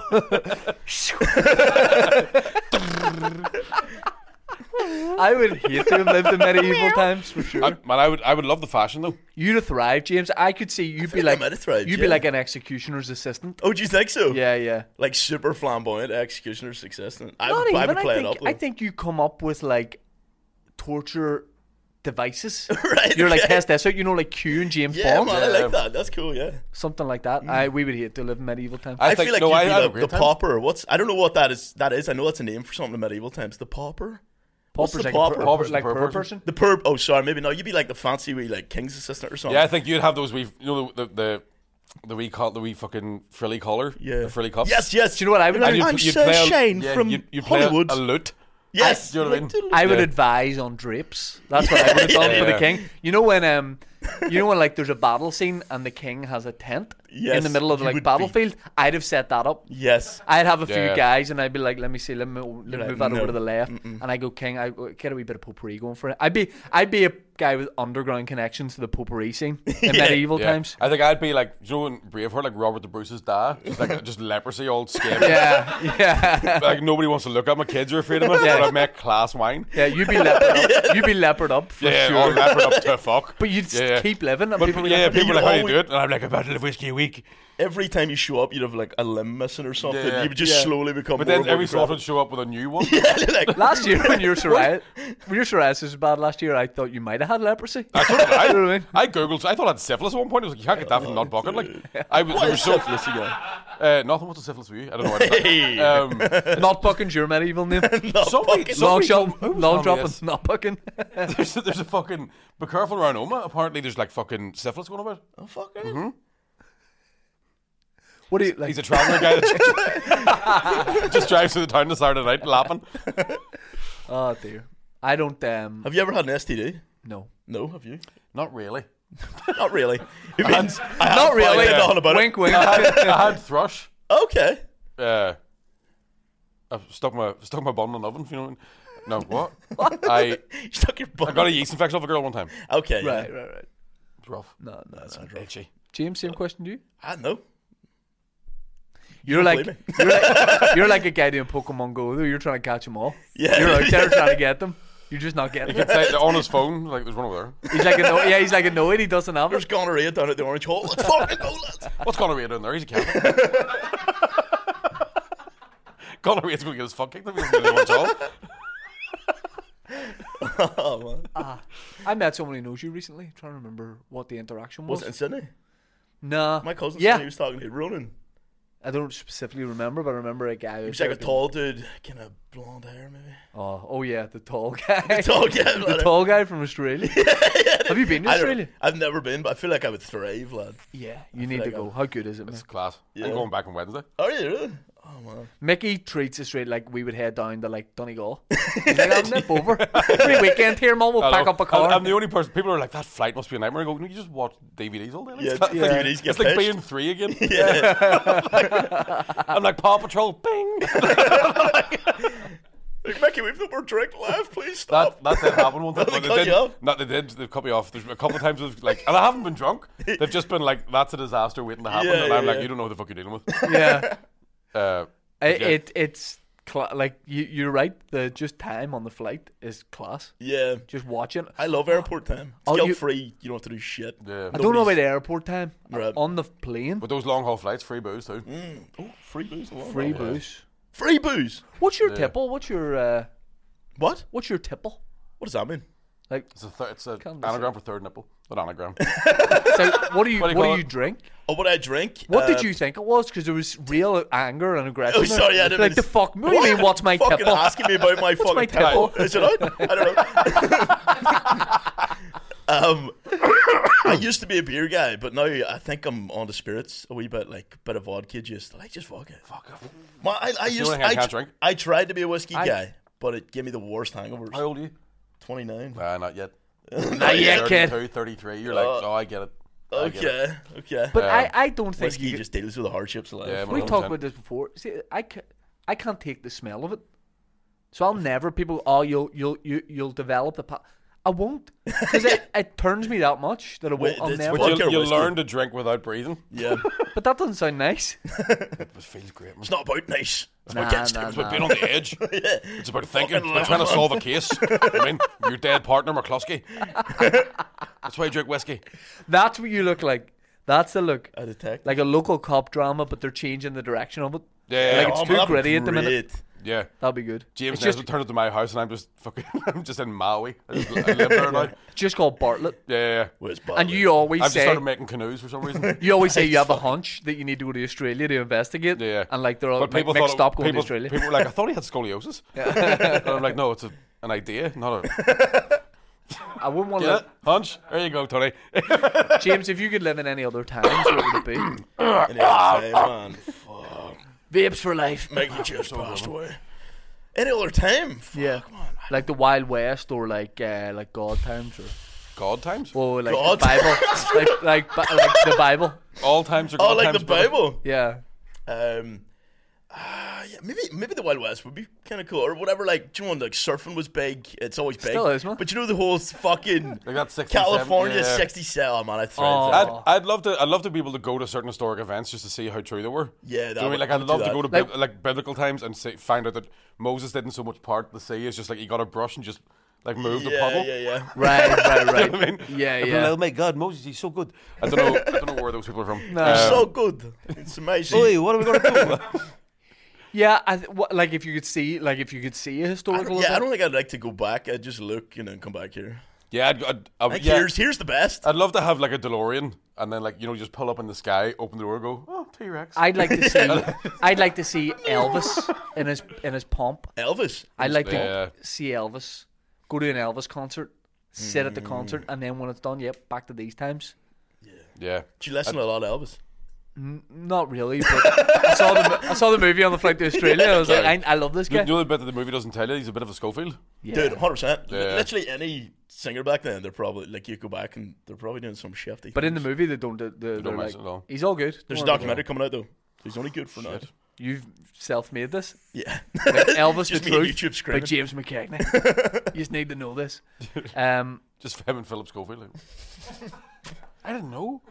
I would hate to have lived in medieval times for sure. I, man, I would I would love the fashion though. You'd have thrived, James. I could see you'd be think I like might have thrived, you'd yeah. be like an executioner's assistant. Oh, do you think so? Yeah, yeah. Like super flamboyant executioner's assistant. I Not would, I even. would I play think it up. Though. I think you come up with like torture devices. Right, You're like okay. test this out. You know, like Q and James Yeah, Bond, man, I Yeah. like that. That's cool. Yeah. something like that. I we would hate to live in medieval times. I I, think- feel like no, you'd I be had a the, great the time. pauper. What's I don't know what that is. That is. I know that's a name for something in medieval times. The pauper. What's Pauper's the like pauper? a per, Pauper's the like per per person. person. The perp. Oh, sorry. Maybe no. You'd be like the fancy wee like king's assistant or something. Yeah, I think you'd have those wee, you know, the the the, the wee col- the wee fucking frilly collar, Yeah. the frilly cups. Yes. Yes. Do you know what I would And like? you'd- I'm you'd Sir play a- Shane yeah, from you'd, you'd play a- Hollywood. A, lute. Yes. Do you know what I mean? I would Yeah. advise on drapes. That's what I would have done Yeah, for the yeah. king. You know when um, you know when like there's a battle scene and the king has a tent in Yes, the middle of the you like would battlefield. I'd have set that up. Yes. I'd have a few Yeah. guys and I'd be like, let me see, let me, let me like, move that no. over to the left, and I go king. I go, get a wee bit of potpourri going for it. I'd be I'd be a guy with underground connections to the potpourri scene in Yeah. medieval Yeah. times. I think I'd be like, you know, in Braveheart, like Robert the Bruce's dad, just like just leprosy, all scared. Yeah, yeah, Like nobody wants to look at my kids are afraid of it. Yeah. But I make class wine. yeah. You'd be leopard up. You'd be leopard up for Yeah, sure. all leopard up to fuck. But you'd Yeah, yeah. keep living. And But people would yeah, be like, people are you'd like, how do you always- do it? And I'm like, about to live whiskey a week. Every time you show up, you'd have like a limb missing or something. Yeah. You would just Yeah. slowly become. But more then and more every so often decrepit. show up with a new one. like, Last year when your psoriasis, when your psoriasis was bad last year, I thought you might have had leprosy. I, thought, I, You know what I mean? I googled. I thought I had syphilis at one point. I was like, you can't get that from not bucket. Like, I was. what There is was so, syphilis again? uh, nothing. What's a syphilis for you? I don't know. What it Hey. is. Um, Not bucking's your medieval name. somebody, Long somebody shot, told- who was long telling me drop, this? and not bucking. There's, there's a fucking. Be careful around Oma. Apparently, there's like fucking syphilis going about. Oh fuck. Mm-hmm. What do you like? He's a traveller guy that just, just drives through the town on Saturday night lapping. Oh dear, I don't. Um, Have you ever had an S T D? no, No, have you? Not really. Not really. It means I have not really. fucking known about Wink, wink. I had, I had thrush. it. Okay. Uh, I stuck my stuck my bun in an oven. If you know what I mean. No, what? I You stuck your butt. I got a yeast infection off a girl one time. Okay. Right, Yeah. right, right. It's rough. No, no, no. Itchy. James, same question to you. I know. You're don't like, believe you're like you're like a guy doing Pokemon Go. Though you're trying to catch them all. Yeah. You're out there trying to get them. You're just not getting them. It's like on his phone. Like there's one over there. He's like annoyed. Yeah, he's like annoyed. He doesn't have There's it. gonorrhea down at the Orange Hall. Let's fucking go, lads. What's gonorrhea doing there? He's a cat. Gonorrhea's going to get his fuck kicked. If he doesn't get anyone at all. Oh man. I met someone who knows you recently. I'm trying to remember what the interaction was. Was it in Sydney? Nah. My cousin Yeah. said he was talking to Ronan. I don't specifically remember, but I remember a guy. He who was like a tall dude, kind of blonde hair, maybe. Oh, oh yeah, the tall guy. The tall guy, the lad. tall guy from Australia. Have you been to I don't- Australia? I've never been, but I feel like I would thrive, lad. Yeah, you feel need to like go. I'm- How good is it, man? It's class. Yeah. I'm going back on Wednesday. Are you really? Oh man. Mickey treats Australia like we would head down to like Donegal. He's like, I'll nip over every weekend here, mom. We'll I pack know. up a car. I'm, I'm the only person. People are like, that flight must be a nightmare. I go, no, you just watch D V Ds all day. Like, Yeah, it's, like- D V Ds get it's like pissed. being three again. Yeah. I'm like Paw Patrol. Bing. Like, Mickey, we've no more drink left. Please stop. That that did happen one time. They But cut they you did. off? No, they did. They've cut me off. There's a couple of times we've like, and I haven't been drunk. They've just been like, that's a disaster waiting to happen, Yeah, and yeah, I'm like, yeah. you don't know what the fuck you're dealing with. yeah, Uh, it, yeah. it it's cla- like you you're right. The just time on the flight is class. Yeah. Just watching. I love airport time. It's Oh, you- guilt free. You don't have to do shit. Yeah. I don't know Nobody's- about airport time Right. on the plane. But those long haul flights, free booze too. Mm. Oh, free booze. I love Free that. booze. Free booze. What's your Yeah. tipple? What's your uh, What? what's your tipple? What does that mean? Like, It's a th- it's a Can't anagram for third nipple. Not anagram. so what do you What what do you do call you it? drink? Oh, what I drink? What uh, did you think it was? Because there was real anger and aggression. Oh, sorry, I didn't like mean- the fuck. What do you mean? What's my fucking tipple? asking me about my fucking my tipple? tipple? Is it out? I don't know. um, I used to be a beer guy, but now I think I'm on the spirits a wee bit, like bit of vodka, just like just vodka. Fuck off. Well, I, I the used only thing I I, can't tr- drink. I tried to be a whiskey I- guy, but it gave me the worst hangovers. How old are you? twenty-nine. Nah, not yet. Not yet, kid. thirty-two, thirty-three. You're like, Uh, oh, I get it. I get it. Okay, okay. But Um, I, I don't think Whiskey you, just deals with the hardships of life. Yeah, we one talked hundred percent. about this before. See, I, ca- I can't take the smell of it, so I'll never. People, oh, you'll you'll you, you'll develop the. Pa- I won't, because it, it turns me that much that I won't. Wait, I'll it's never. what- But Vodka or you, you whiskey? learn to drink without breathing. Yeah. But that doesn't sound nice. It feels great, man. It's not about nice. It's about Nah, getting nah, It's stupid. about being on the edge. Yeah. It's about thinking. Fucking It's about trying to solve a case. I mean, your dead partner, McCluskey. That's why I drink whiskey. That's what you look like. That's the look. A detective. Like a local cop drama, but they're changing the direction of it. Yeah, Like yeah, it's Oh, too man, that'd be gritty at the minute. great. yeah. That'll be good. James it's Nesbitt just, turned up to my house, and I'm just fucking. I'm just in Maui. I, just, I live there now. just called Bartlett. Yeah, yeah, yeah. Where's And Bartlett? you always I've just say started making canoes for some reason. you always say you have a hunch that you need to go to Australia to investigate. Yeah. And like they're all But Mick, people Mick thought stop it, going people, to Australia. people were like, I thought he had scoliosis. And I'm like, no, it's a, an idea, not a. I wouldn't want Get to. it? Hunch. There you go, Tony. James, if you could live in any other times, what would it be? Any other time, man. Fuck. Vapes for life. Mickey just passed away. Any other time? Fuck, Yeah. man. Like the Wild West or like uh, like God times or God times. or like God. the Bible, like like ba- like the Bible. All times are Oh, God like times. the brother. Bible. Yeah. Um, uh, yeah, maybe maybe the Wild West would be kind of cool, or whatever. Like, do you know when like surfing was big? It's always big. Still is, man. But you know the whole fucking Like that sixty-seven, California yeah. sixty-seven. Oh man, I thrive. Oh. there. I'd, I'd love to. I'd love to be able to go to certain historic events just to see how true they were. Yeah, that Do you know what I mean? would- Like I I'd would love do to that. go to Like- bib- like biblical times and say, find out that Moses didn't so much part the sea. It's just like he got a brush and just like moved the yeah, puddle. yeah, yeah. Right, right, right. I mean, Yeah, I'd be yeah. like, oh my God, Moses, he's so good. I don't know. I don't know where those people are from. No. Um, so good. It's amazing. Oi, what are we gonna do? Yeah, I th- what, like if you could see, like if you could see a I historical don't, yeah, I event. don't think I'd like to go back. I'd just look and then come back here. yeah, I'd, I'd, I'd, Like, yeah. here's here's the best. I'd love to have like a DeLorean and then like you know just pull up in the sky, open the door, go, oh T Rex. I'd like to see. I'd like to see Elvis in his in his pomp. Elvis. I'd like to Yeah. see Elvis. Go to an Elvis concert, sit Mm. at the concert, and then when it's done, yep, back to these times. Yeah, Do you listen to a lot of Elvis? Not really, but I saw the mo- I saw the movie on the flight to Australia. I was like, I, I love this the, guy. the other bit that the movie doesn't tell you, he's a bit of a Schofield. Yeah. Dude, one hundred percent. Yeah. Literally any singer back then, they're probably, like, you go back and they're probably doing some shifty But in the things. movie, they don't. They, they're don't like, mention it at all. he's all good. There's a Don't worry about documentary coming out, though. He's only good for now. Shit. it. You've self-made this. Yeah. Like Elvis Just the me on Truth YouTube by screaming. James McKechnie. You just need to know this. Um, Just him and Philip Schofield. Like. I didn't know.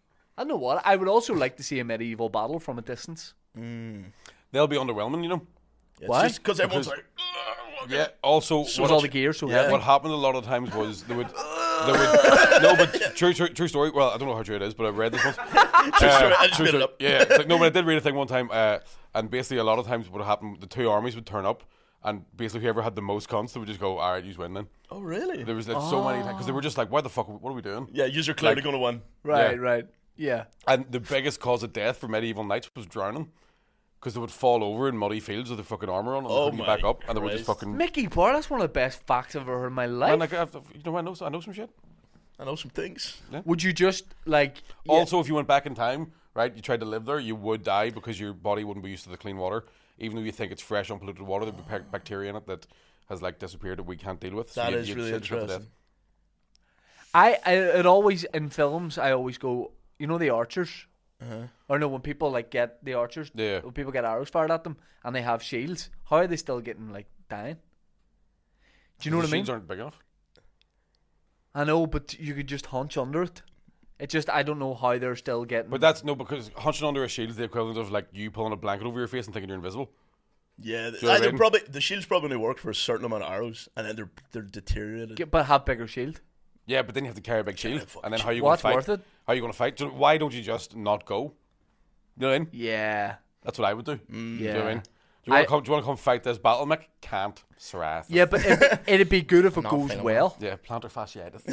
I know what. I would also like to see a medieval battle from a distance. They'll be underwhelming, you know. It's Why? just because everyone's Because- like, "Ugh, look Yeah. Also, With what, all the gear so yeah, heavy. what happened a lot of times was they would, they would. No, but true, true, true story. Well, I don't know how true it is, but I've read this once. True story, I just true made it story. up. Yeah, it's like, no, but I did read a thing one time, uh, and basically a lot of times what would happen, the two armies would turn up, and basically whoever had the most cons, they would just go, all right, you win then. Oh, really? There was like, so many times because they were just like, why the fuck? What are we doing? Yeah, you're clearly Like- going to win. Right, Yeah. right. Yeah. And the biggest cause of death for medieval knights was drowning. Because they would fall over in muddy fields with their fucking armour on and Oh they couldn't get my back up. And they would just Christ. fucking... Mickey Bar, that's one of the best facts I've ever heard in my life. Man, like, I've, you know, I know, I know some shit. I know some things. Would you just, like... yeah. Also, if you went back in time, right, you tried to live there, you would die because your body wouldn't be used to the clean water. Even though you think it's fresh, unpolluted water, there'd be pa- bacteria in it that has, like, disappeared that we can't deal with. That you, is you'd really shit yourself to interesting. death. I, I, it always, in films, I always go, you know the archers? Uh-huh. Or no, when people, like, get the archers, Yeah. when people get arrows fired at them, and they have shields, how are they still getting, like, dying? Do you know The what I mean? shields aren't big enough. I know, but you could just hunch under it. It just, I don't know how they're still getting... But that's, no, because hunching under a shield is the equivalent of, like, you pulling a blanket over your face and thinking you're invisible. Yeah, you know what I they're mean? probably the shields probably only work for a certain amount of arrows, and then they're they're deteriorated. Get- but have bigger shield. Yeah, but then you have to carry a big shield. fucking And then how are you going What's to fight? worth it? How are you going to fight? Do- Why don't you just not go? You know what I mean? Yeah. That's what I would do. Yeah. Do you know what I mean? Do you want I- to come? Do you want to come fight this battle, Mick? Can't. Sarath. Yeah, but it, it'd be good if it Not goes feeling well. Yeah, plantar fasciitis.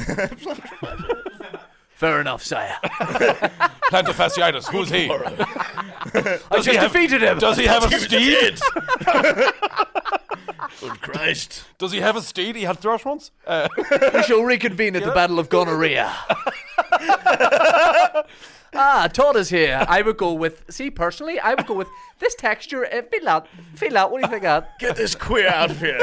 Fair enough, sire. plantar fasciitis. Who's he? I just defeated him. Does he have a steed? Good Christ! Does he have a steed? He had thrush once. Uh, We shall reconvene at the Battle of Gonorrhea. ah, Todd is here. I would go with, see, personally, I would go with this texture. Uh, feel out. Feel out. What do you think of that? Get this queer out of here.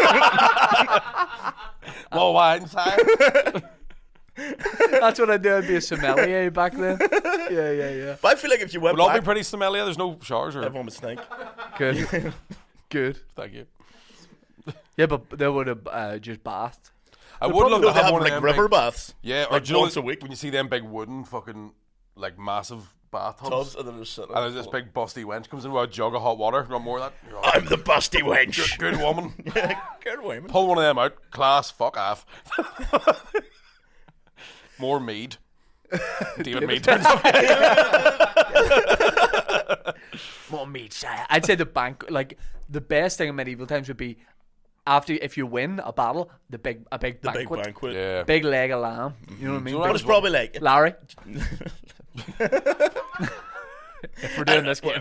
more wine, sire. That's what I'd do. I'd be a sommelier back then. Yeah, yeah, yeah. But I feel like if you went We'll all be back, pretty sommelier. There's no showers or. everyone would stink. Good. Good. Thank you. Yeah, but they would have uh, just bathed. I would Probably love they to have have one like of them river big, baths. Yeah, or like do you know once what- a week. when you see them big wooden fucking like massive bathtubs. Tubs, and then there's sitting And there's this big busty wench comes in with a jug of hot water. You want more of that? You're like, I'm the busty wench. good woman. Good woman. Pull one of them out. Class. Fuck off. More mead. David Mead turns up. More meat, sire. I'd say the bank, like the best thing in medieval times would be after if you win a battle, the big a big The banquet, big banquet. Yeah. big leg of lamb. You know what I mean? So But that it's probably like Larry. If we're doing this game,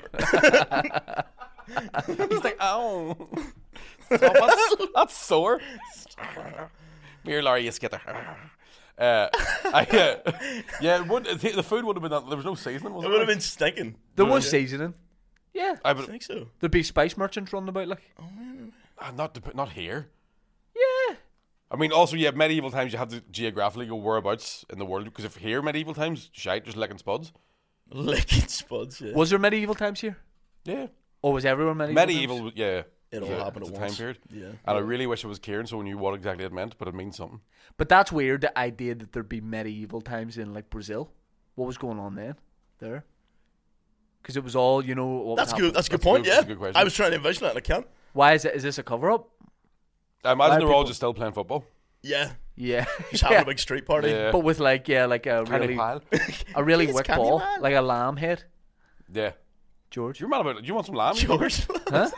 He's like, oh. So that's, that's sore. Here, Larry, you skitter. Uh, I, uh, yeah, it would, the the food would have been that. There was no seasoning, was it there? would have been stinking. there was seasoning. Yeah, I I would, think so. there'd be spice merchants running about like. uh, not to, not here. Yeah. I mean, also, yeah, medieval times you have to geographically go whereabouts in the world because if here medieval times, shite, just licking spuds. Licking spuds. Yeah. Was there medieval times here? Yeah, Or was everywhere medieval? medieval, times? yeah. It all Yeah, happened it's at a once. time period. Yeah. And I really wish it was Kieran so we knew what exactly it meant, but it means something. But that's weird. The idea that there'd be medieval times in like Brazil. What was going on then? There. Because it was all, you know. What That's was good. That's a good That's point. good- Yeah. that's a good question. I was trying to envision that, and I can't. Why is it? Is this a cover up? I imagine Why they're all people- just still playing football. Yeah. Yeah. Just having Yeah. a big street party. Yeah. But with like yeah, like a Tiny really pile. a really Please, wick can you, ball, man? like a lamb head. Yeah. George. You're mad about it. You want some lamb? George. Huh?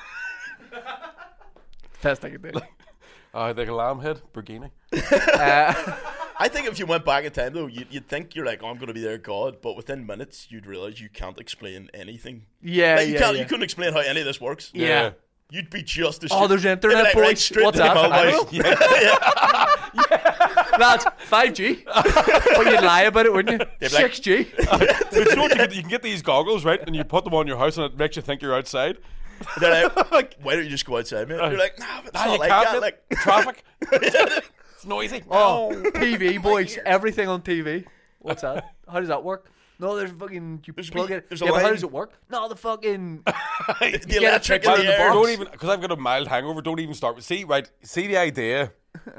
Best I could do. Oh, I think a lamb head. Burgini. Uh, I think if you went back in time though, you'd, you'd think you're like, oh, I'm going to be their god, but within minutes you'd realize you can't explain anything. yeah, Like, you yeah, can't. yeah. You couldn't explain how any of this works. Yeah. You'd be just as. Oh, there's You'd be internet, like, boys. right, straight What's to the that? mobile. I know. Yeah. That's five G. But you'd lie about it, wouldn't you? They'd be like- six G. But you know what you, get, you can get these goggles, right? And you put them on your house and it makes you think you're outside. They're like, why don't you just go outside, man? You're like, nah, but it's Nah, not you like can't, that. mate. Like, Traffic. It's noisy. Oh, T V, boys. Everything on T V. What's that? How does that work? No, there's fucking you There's plug a- it. there's a Yeah, but how line. does it work? No, the fucking the get a electric picture in in the the air. box. Don't even, because I've got a mild hangover, don't even start with, see, right, see the idea.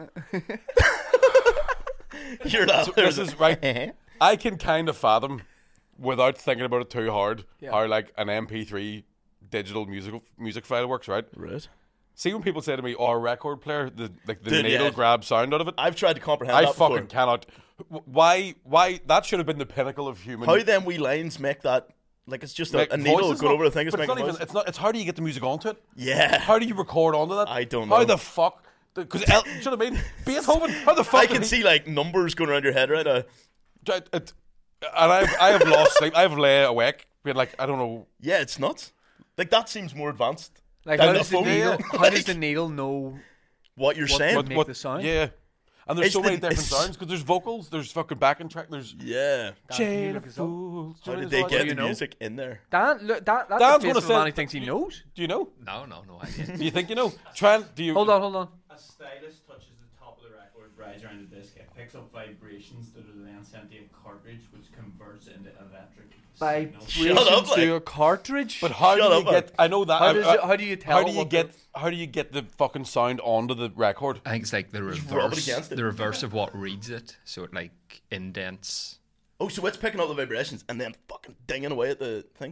You're not. This is, right, I can kind of fathom, without thinking about it too hard, Yeah. how, like, an M P three digital musical music file works, right? Right. See, when people say to me, oh, a record player, the, like, the Dude, needle yeah. grab sound out of it, I've tried to comprehend I that fucking before. cannot. W- Why, why, that should have been the pinnacle of human... How then we lines make that? Like it's just a, Make a needle voices going up. over the thing. It's But it's making not even, noise. it's not, it's how do you get the music onto it? Yeah. How do you record onto that? I don't How know. the fuck? Because, you know what I mean? Beethoven, how the fuck I did can he- see like numbers going around your head right now. It, it, and I've I have lost sleep. I've lay awake, being like, I don't know. Yeah, it's nuts. Like that seems more advanced. Like, than how the does the phone. needle? Like, How does the needle know? what you're what- saying? what- make the sound? Yeah, and there's It's so the- many different it's- sounds because there's vocals, there's fucking backing track, there's yeah. Dan, can you chain look of us up? fools. How Do you did know they this get one? you the know? music in there? Dan, look, that, that's Dan's a face gonna of a say- man who thinks he knows. Do you know? No, no, no idea. Do you think you know? Try and do you? Hold on, hold on. A stylus touches the top of the record, rides around the disc, it picks up vibrations that are then sent to a cartridge, which converts it into electric signal. Shut up, Vibrations like- to a cartridge. But how Shut do up, you man. get? I know that. how, I- does I- it, how do you tell? how do you what get? the- How do you get the fucking sound onto the record? I think it's like the rub it reverse, against it. the reverse of what reads it. So it like indents. Oh, so it's picking up the vibrations and then fucking dinging away at the thing.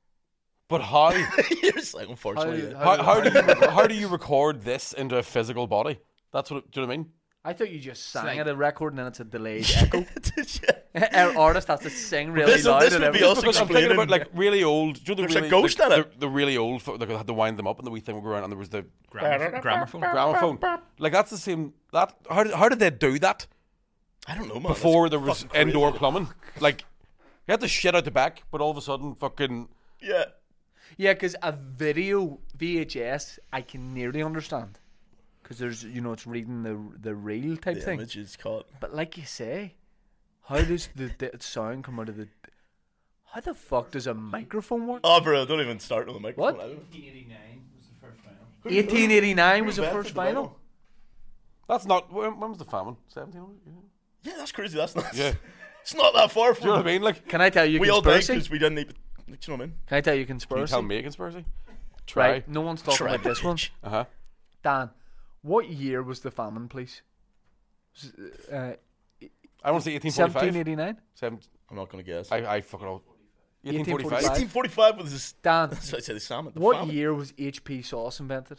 But how? You're just like, How, unfortunately. do- yeah. how, do- how do you how do you record this into a physical body? That's what. Do you know what I mean? I thought you just sang like- at a record and then it's a delayed echo. Yeah. Our artist has to sing really This- loud. this and would be everything. us Because I'm thinking explaining- about like really old. Do you know the There's a really, ghost like, in it. The, the really old. fo- Like I had to wind them up, and the wee thing would go around, and there was the Gramophone. gramophone. gramophone. Like that's the same. That how did, how did they do that I don't know, man. before That's there was fucking crazy. indoor plumbing? Like you had to shit out the back, but all of a sudden, fucking. Yeah. Yeah, because a video V H S I can nearly understand. Because there's, you know, it's reading the the reel type The thing. image is caught. But like you say, how does the, the sound come out of the? How the fuck does a microphone work? Oh, bro, don't even start on the microphone. What? I don't know. eighteen eighty-nine was the first vinyl. Who- eighteen eighty-nine who was the invented first the vinyl. That's not. When, when was the famine? Seventeen hundred. Yeah, that's crazy. That's not. Yeah. It's not that far Do from. you know what I mean? Like, Can I tell you a We all died conspiracy? because we didn't even. Do you know what I mean? Can I tell you a can you conspiracy? tell me a conspiracy? Try. Right, no one's talking Try, about this one. bitch. Uh huh. Dan, what year was the famine, please? Was it, Uh, I want to say eighteen seventeen forty-five. eighty-nine. Seven, I'm not gonna guess. I I fucking know. eighteen eighteen forty-five. forty-five. eighteen forty-five was this. Dan, That's what I said. The salmon. The what famine. year was H P sauce invented?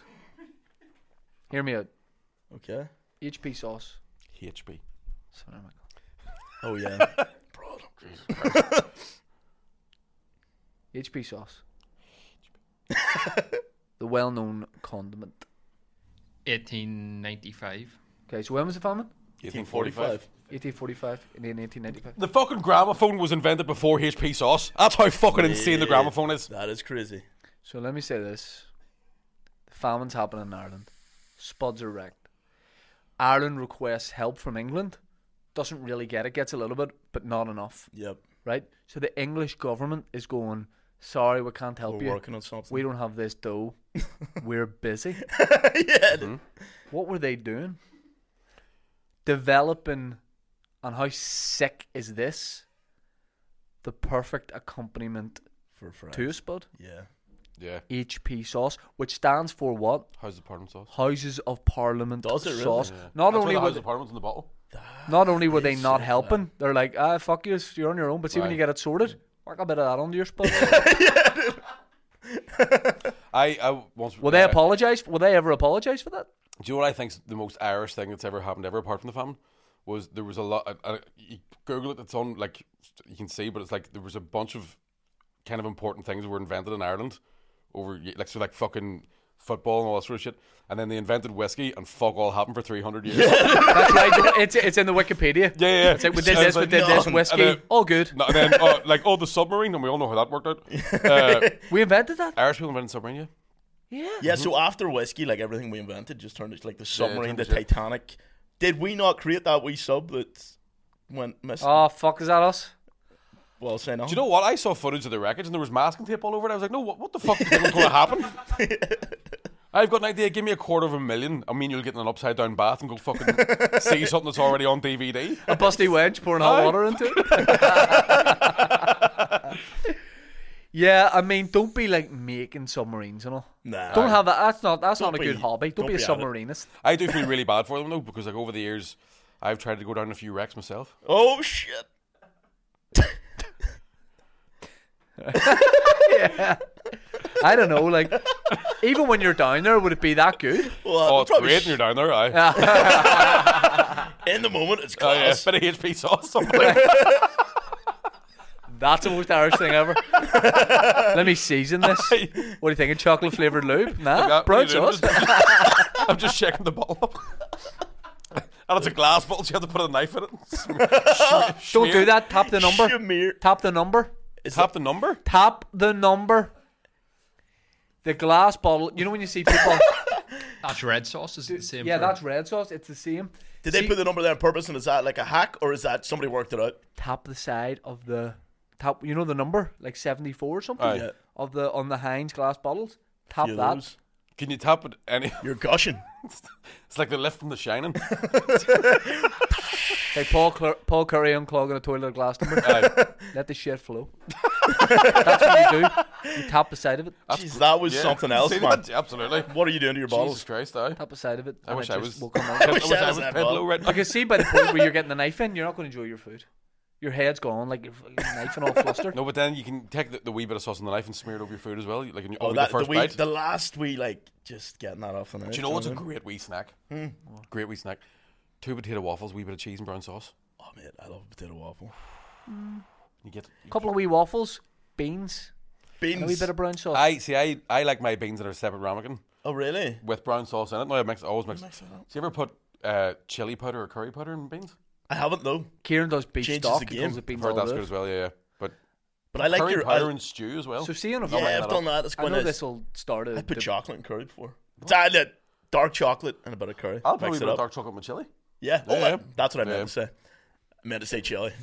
Hear me out. Okay. H P sauce. H P. Sorry, my God. Oh yeah. Bro. H P sauce. The well-known condiment. eighteen ninety-five. Okay, so when was the famine? eighteen forty-five. eighteen forty-five and then eighteen ninety-five. The fucking gramophone was invented before H P sauce. That's how fucking insane the Yeah. gramophone is. That is crazy. So let me say this. The famine's happening in Ireland. Spuds are wrecked. Ireland requests help from England. Doesn't really get it. Gets a little bit, but not enough. Yep. Right? So the English government is going, sorry, we can't help We're you. working on something. We don't have this dough. We're busy. yeah. What were they doing? Developing, and how sick is this? The perfect accompaniment For fries. to a spud. Yeah. Yeah. H P sauce, which stands for what? How's the Parliament sauce? Houses of Parliament Does it really? sauce. Yeah. Not That's only why the were House they, of Parliament's in the bottle. not only were they is not sick, helping, man. they're like, ah, fuck you, you're on your own. But see, when Right. you get it sorted, whack a bit of that under your spud. I, I once. Will they uh, apologise? Will they ever apologise for that? Do you know what I think's the most Irish thing that's ever happened ever, apart from the famine? Was there was a lot. Uh, uh, you Google it. It's on like you can see, but it's like there was a bunch of kind of important things that were invented in Ireland over ye- like so like fucking football and all that sort of shit. And then they invented whiskey, and fuck all happened for three hundred years. Yeah, That's right. It's it's in the Wikipedia. yeah, yeah. It's like we did And this, it's we like, did this, no. whiskey, And then- all good. No, and then uh, like oh the submarine, and we all know how that worked out. Uh, We invented that. Irish people invented submarine, yeah. Yeah. Yeah, so after whiskey, like everything we invented just turned into like the submarine, the turned into- Titanic. Did we not create that wee sub that went missing? Oh fuck, is that us? well, say no. Do you know what? I saw footage of the wreckage, and there was masking tape all over it. I was like, no, what, what the fuck do you think was going to happen? I've got an idea. Give me a quarter of a million. I mean, you'll get in an upside down bath and go fucking see something that's already on D V D. A busty wedge pouring hot Aye. water into it. Yeah, I mean, don't be like making submarines and all. Nah. Don't have that. That's not. That's Don't not a good be- hobby. Don't, don't be a be at it. submarinist. I do feel really bad for them though, because like over the years, I've tried to go down a few wrecks myself. Oh shit. Yeah. I don't know. Like, even when you're down there, would it be that good? Well, Oh, uh, it's probably great, sh- and you're down there, aye. in the moment, it's Oh yeah, class. bit of H P sauce. Something like That's the most Irish thing ever. Let me season this. What do you think? A chocolate flavored lube? Nah, that. brown What are you doing? sauce. I'm just checking the bottle up. And it's a glass bottle, so you have to put a knife in it. Don't do that. Tap the number. Shamir. Tap the number. Is Tap the number. Tap the number. The glass bottle. You know when you see people. That's red sauce. Is it the same? Yeah, for- that's red sauce. It's the same. Did See- they put the number there on purpose, and is that like a hack, or is that somebody worked it out? Tap the side of the tap. You know the number, like seventy-four or something, Aye. Yeah. of the on the Heinz glass bottles. Tap Few of that. those. Can you tap it any? You're gushing. It's like the lift from The Shining. Like Paul Cur- Paul Curry unclogging a toilet of glass number. Aye. Let the shit flow. That's what you do. You tap the side of it. Jeez, that was Yeah. something else, See man. that? Absolutely. What are you doing to your bottles? Jesus Christ, aye. Tap the side of it. I and wish it I just was. will come out. I wish I was that Pedlo bottle. right now. You can see by the point where you're getting the knife in, you're not going to enjoy your food. Your head's gone, like you're fucking knifing all flustered. No, but then you can take the, the wee bit of sauce on the knife and smear it over your food as well. Like in your, Oh, over that the first the, wee, bite. the last we like just getting that off the knife. Do you know what's a what I mean? great wee snack? Great wee snack. Two potato waffles, wee bit of cheese and brown sauce. Oh man, I love a potato waffle. You get. A couple of wee waffles, beans, Beans. and a wee bit of brown sauce. I see. I, I like my beans that are separate ramekin Oh really? with brown sauce in it. No, I mix. I always mix. Mix it up. Do you ever put uh, chili powder or curry powder in beans? I haven't though, Kieran does beef Changes stock. the He game. calls it I've beans heard all that's day. good as well. Yeah, yeah. But but I like curry your. powder I, and stew as well. So seeing if I'll yeah, bring I've that done up. that. That's I going know to. this will start a I put deb- chocolate in curry before. It's I did dark chocolate and a bit of curry. I'll put a Mix wee it bit of up. dark chocolate with chili. Yeah, oh, Yeah. that- that's what I meant Yeah. to say. I meant to say chili.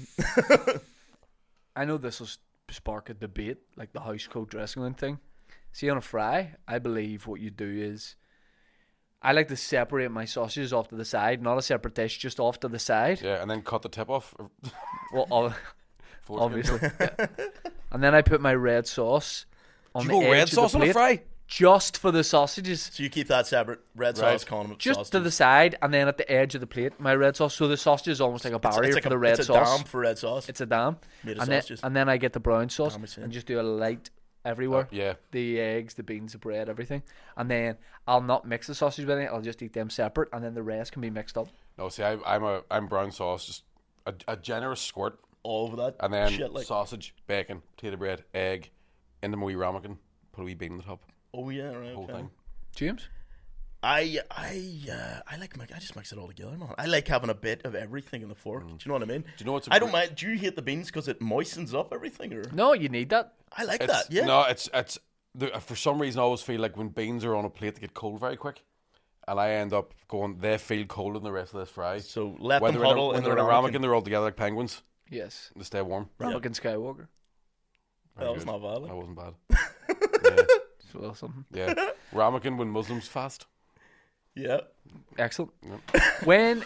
I know this will s- spark a debate, like the house coat dressing room thing. See, on a fry, I believe what you do is, I like to separate my sausages off to the side, not a separate dish, just off to the side. Yeah, and then cut the tip off. Well, ob- Foreskin. obviously, yeah. And then I put my red sauce on Do the you go edge red of sauce the on a plate, fry? just for the sausages. So you keep that separate. Red Right. sauce, condiment, Just sausage. to the side, and then at the edge of the plate, my red sauce. So the sausage is almost like a It's- barrier it's like for a, the red it's sauce. a dam for red sauce. It's a dam. Made of And then, sausages. and then I get the brown sauce Damn, it's in. and just do a light everywhere. Uh, yeah. The eggs, the beans, the bread, everything. And then I'll not mix the sausage with it. I'll just eat them separate, and then the rest can be mixed up. No, see, I, I'm a I'm brown sauce, just a, a generous squirt, All over that. and then shit like. sausage, bacon, potato bread, egg, into my wee ramekin, put a wee bean on the top, Oh yeah, right. whole okay. thing. James? I I uh, I like mi- I just mix it all together, man. I like having a bit of everything in the fork. Do you know what I mean? Do you know what's a I don't gr- mind. Do you hate the beans because it moistens up everything, or No, you need that. I like It's, that. Yeah. No, it's it's the, for some reason I always feel like when beans are on a plate they get cold very quick, and I end up going they feel colder than the rest of this fry. So let when them they're in a, huddle when in they're the in a ramekin. ramekin, they're all together like penguins. Yes. They stay warm. Ramekin Skywalker. Very That was good. not bad. That Like. wasn't bad. As well, something. Yeah, yeah. Ramekin when Muslims fast. Yeah. Excellent. When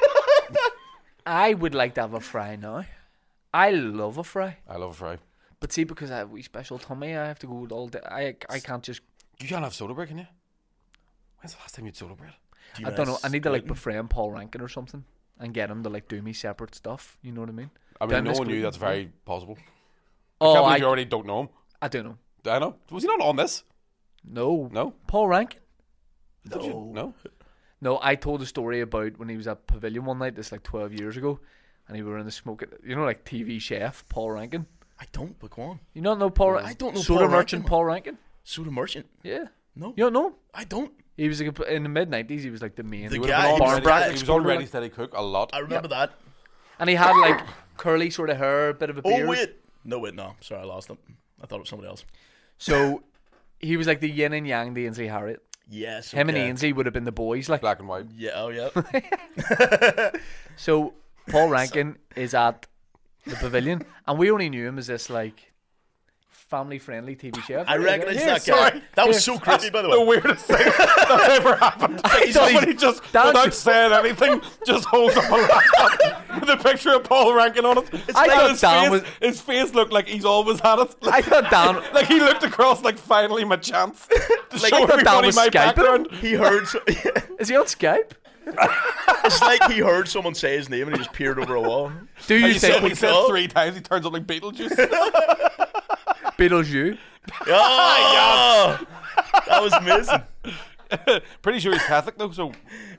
I would like to have a fry now. I love a fry. I love a fry. But see, because I have a wee special tummy, I have to go all day. I, I can't just... You can't have soda bread, can you? When's the last time you had soda bread? Do you I don't know. miss I need to like gluten? befriend Paul Rankin or something and get him to like do me separate stuff. You know what I mean? I Do I mean, no miss one knew gluten? that's very possible. I Oh, can't I, believe you already don't know him. I don't know. I know. Was he not on this? No. No. Paul Rankin? Did you? No. No, I told a story about when he was at Pavilion one night, this like twelve years ago, and he were in the smoke. You know, like T V chef Paul Rankin. I don't. But go on. You don't know Paul? I don't know Soda Paul merchant Rankin. Paul Rankin. Soda merchant. Yeah. No. You don't know him? I don't. He was like a, in the mid nineties. He was like the main. The He would guy- have been Barn on ready, brat he was on exporter, Ready like. Steady Cook a lot. I remember that. And he had like curly sort of hair, bit of a beard. Oh wait. No wait. No. Sorry, I lost it. I thought it was somebody else. So he was like the yin and yang, the Ainsley Harriet. Yes. Him and okay. Ainsley would have been the boys, like. Black and white. Yeah. Oh yeah. So Paul Rankin is at the Pavilion, and we only knew him as this like family-friendly T V chef. I recognize Yeah, that sorry. guy. That was Yeah. so creepy, by the The way. weirdest thing that's ever happened. I thought Somebody he- just, that without was- saying anything, just holds up a laptop with a picture of Paul Rankin on it. It's I like thought his, Dan face, was- his face looked like he's always had it. I Like, thought Dan. like he looked across, like finally my chance to Like, show I thought Dan everybody was my Skyping background. He heard. So, Is he on Skype? it's like he heard someone say his name and he just peered over a wall. Do you And he said, think he said go? three times. He turns up like Beetlejuice. Beetlejuice? Oh, that was amazing. Pretty sure he's Catholic though. So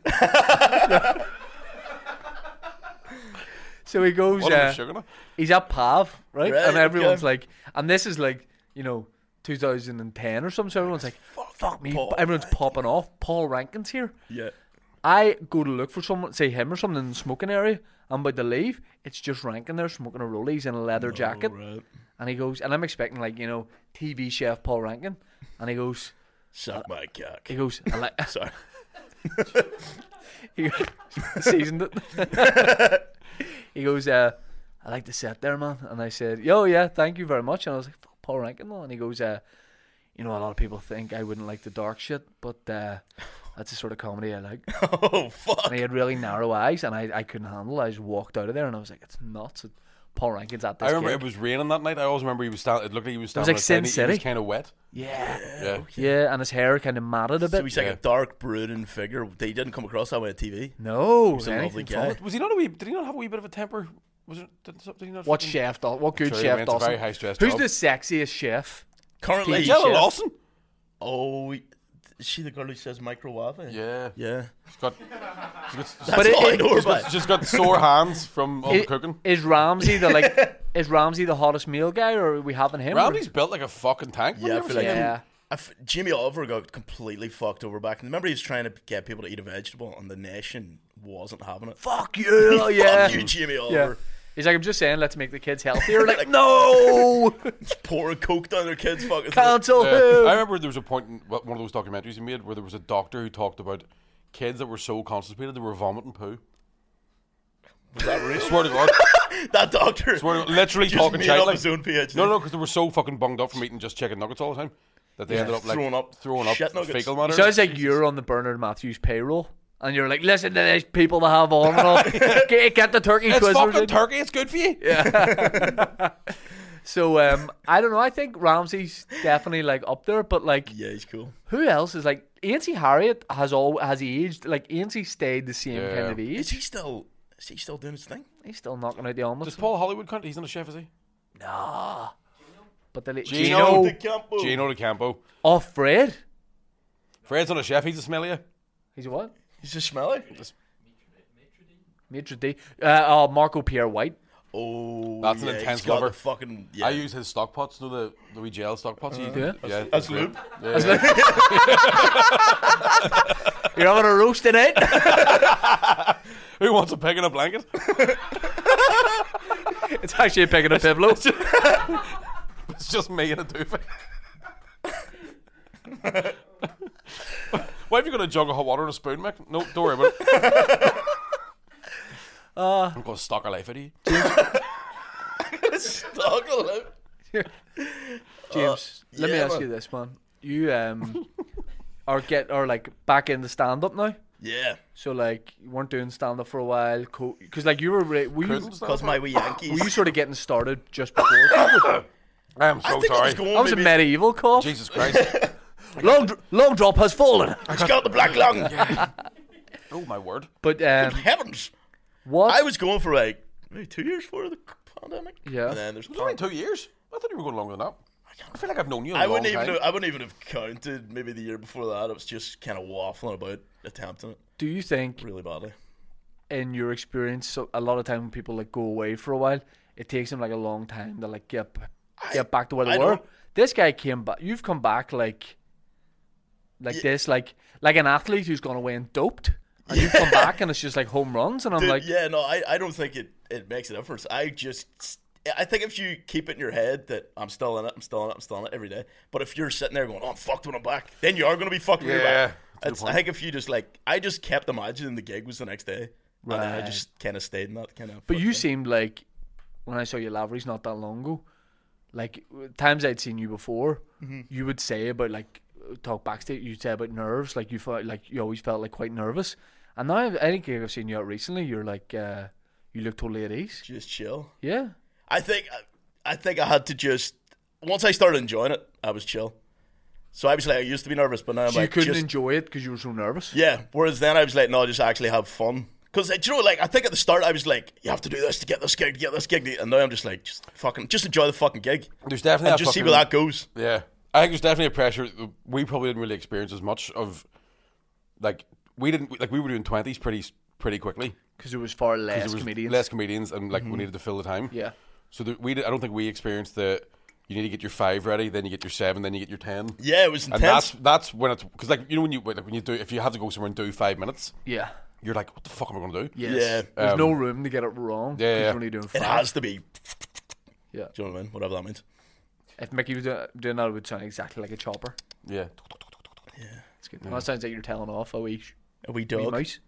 So he goes. what Uh, am I sugar? he's at Pav, right? Right, And everyone's okay. like, and this is like, you know, two thousand ten or something. So everyone's like, fuck me. Paul Everyone's popping off. Paul Rankin's here. Yeah. I go to look for someone, say him or something in the smoking area. I'm about to leave. It's just Rankin there smoking a Rollies in a leather jacket. Right. And he goes, and I'm expecting like, you know, T V chef Paul Rankin. And he goes, Suck my cock. he goes, I like, Sorry. he goes, seasoned it. He goes, uh, I like the set there, man. And I said, yo, yeah, thank you very much. And I was like, fuck, Paul Rankin, man. And he goes, uh, you know, a lot of people think I wouldn't like the dark shit, but uh, that's the sort of comedy I like. Oh, fuck. And he had really narrow eyes, and I, I couldn't handle it. I just walked out of there, and I was like, it's nuts. Paul Rankin's at this I remember gig. it was raining that night. I always remember he was standing. It looked like he was was standing. like Sin outside. He- City. He was kind of wet. Yeah. Yeah. Yeah, and his hair kind of matted a bit. So he's like Yeah. a dark, brooding figure. They didn't come across that way on T V. no, He's a anything lovely from guy. it. Was he not a wee? Did he not have a wee bit of a temper? Was it? Did, did he not? What fucking- chef does? What good Sure, chef man, it's a does? very high stress Who's job. the sexiest chef? Currently, T V Jella chef. Lawson. oh, is she the girl who says microwave? Yeah. Yeah. She's got. She's got, That's But it- all I it- know she's about. got, she's got sore hands from all the I- cooking. Is Ramsey the like? Is Ramsey the hottest meal guy, or are we having him? or- Ramsey's built like a fucking tank. Yeah, I feel like Yeah. I f- Jimmy Oliver got completely fucked over back. And remember, he was trying to get people to eat a vegetable, and the nation wasn't having it. Fuck you! Yeah. Fuck you, Jimmy Yeah. Oliver. He's like, I'm just saying, let's make the kids healthier. Like, no, Just pouring coke down their kids' fucking. cancel Yeah. who? I remember there was a point in one of those documentaries he made where there was a doctor who talked about kids that were so constipated they were vomiting poo. Was that real? Swear to God. That doctor. Swear to, literally just talking made shit. up Like, his own PhD. no, no, because they were so fucking bunged up from eating just chicken nuggets all the time that they ended up like throwing up throwing up shit nuggets. fecal matter. Sounds like you're on the Bernard Matthews payroll, and you're like, listen to these people that have on and all. get, get the turkey It's twizzlers fucking in. turkey. It's good for you. So um, I don't know. I think Ramsey's definitely like up there, but like, Yeah, he's cool. who else is like? Ainsley Harriet has all has aged. Like Ainsley stayed the same Yeah. kind of Is age. he still? Is he still doing his thing? He's still knocking out the omelets. Does Paul Hollywood count? He's not a chef, is he? Nah. But the Gino. Gino, Campo. Gino DeCampo. oh Fred, Fred's not a chef. He's a smellier. he's a what? He's just smelly. Maitre d. Uh, oh, Marco Pierre White. Oh, That's an yeah, intense he's got lover. the fucking. Yeah. I use his stock pots, you know, the the wee gel stock pots. Uh, Yeah. yeah. That's great. lube. Yeah. You're having a roast tonight. Who wants a pig in a blanket? It's actually a pig in a piblo. It's just me and a doofy. Why have you got a jug of hot water and a spoon, Mick? No, don't worry about it. Uh, I'm going to stock a life out of you. Stock a lube. James, let me yeah, ask man. you this, man. You um are get are like back in the stand up now. Yeah, So like you weren't doing stand up for a while, because like you were re- were you, Couldn't stand because for my it. wee Yankees. were you sort of getting started just before COVID? I am I so think I sorry. was going That was a maybe- medieval cough. Jesus Christ. Long dr- long drop has fallen. He's got the black lung. Oh, my word. But um, Heavens! what? I was going for like maybe two years before the pandemic. Yeah. And then there's. It was only two years. I thought you were going longer than that. I feel like I've known you a I long wouldn't even. time. Have, I wouldn't even have counted maybe the year before that. It was just kind of waffling about attempting it Do you think, really badly. in your experience, so a lot of time when people like go away for a while, it takes them like a long time to like get get back to where they I were. don't- This guy came back. You've come back like like this, like like an athlete who's gone away and doped, and you've come back and it's just like home runs, and I'm Dude, like, yeah, no, I, I don't think it, it makes a difference. I just, I think if you keep it in your head that I'm still in it, I'm still in it, I'm still in it every day. But if you're sitting there going, oh, I'm fucked when I'm back, then you are going to be fucked when you're Yeah, back. good It's, point. I think if you just like, I just kept imagining the gig was the next day. And then I Right. just kind of stayed in that kind of. but you seemed like when I saw you Lavery's not that long ago, like times I'd seen you before, Mm-hmm. you would say about like talk backstage, you'd say about nerves, like you felt like you always felt like quite nervous, and now I think I've seen you out recently, you're like uh, you look totally at ease. just chill. Yeah, I think, I think I had to just, once I started enjoying it, I was chill. So I was like, I used to be nervous, but now I'm so you like, couldn't just, enjoy it because you were so nervous. yeah. Whereas then I was like, no, just actually have fun. Because, you know, like, I think at the start I was like, you have to do this to get this gig, to get this gig. And now I'm just like, just fucking, just enjoy the fucking gig. There's definitely And a just see fucking- where that goes. Yeah. I think there's definitely a pressure. We probably didn't really experience as much of, like, we didn't, like, we were doing twenties pretty pretty quickly. Because there was far 'Cause less there was comedians. Less comedians, and, like, we needed to fill the time. Yeah. So the, we did, I don't think we experienced the you need to get your five ready, then you get your seven, then you get your ten. Yeah, it was And intense. that's that's when it's because like you know when you like when you do if you have to go somewhere and do five minutes, Yeah. you're like, what the fuck am I going to do? Yes. Yeah. There's Um, no room to get it wrong. yeah, 'cause yeah. You're only doing It five. has to be. Yeah. Do you know what I mean? Whatever that means. If Mickey was do- doing that, it would sound exactly like a chopper. Yeah. It's good. That sounds like you're telling off a wee, A wee wee dog. mouse.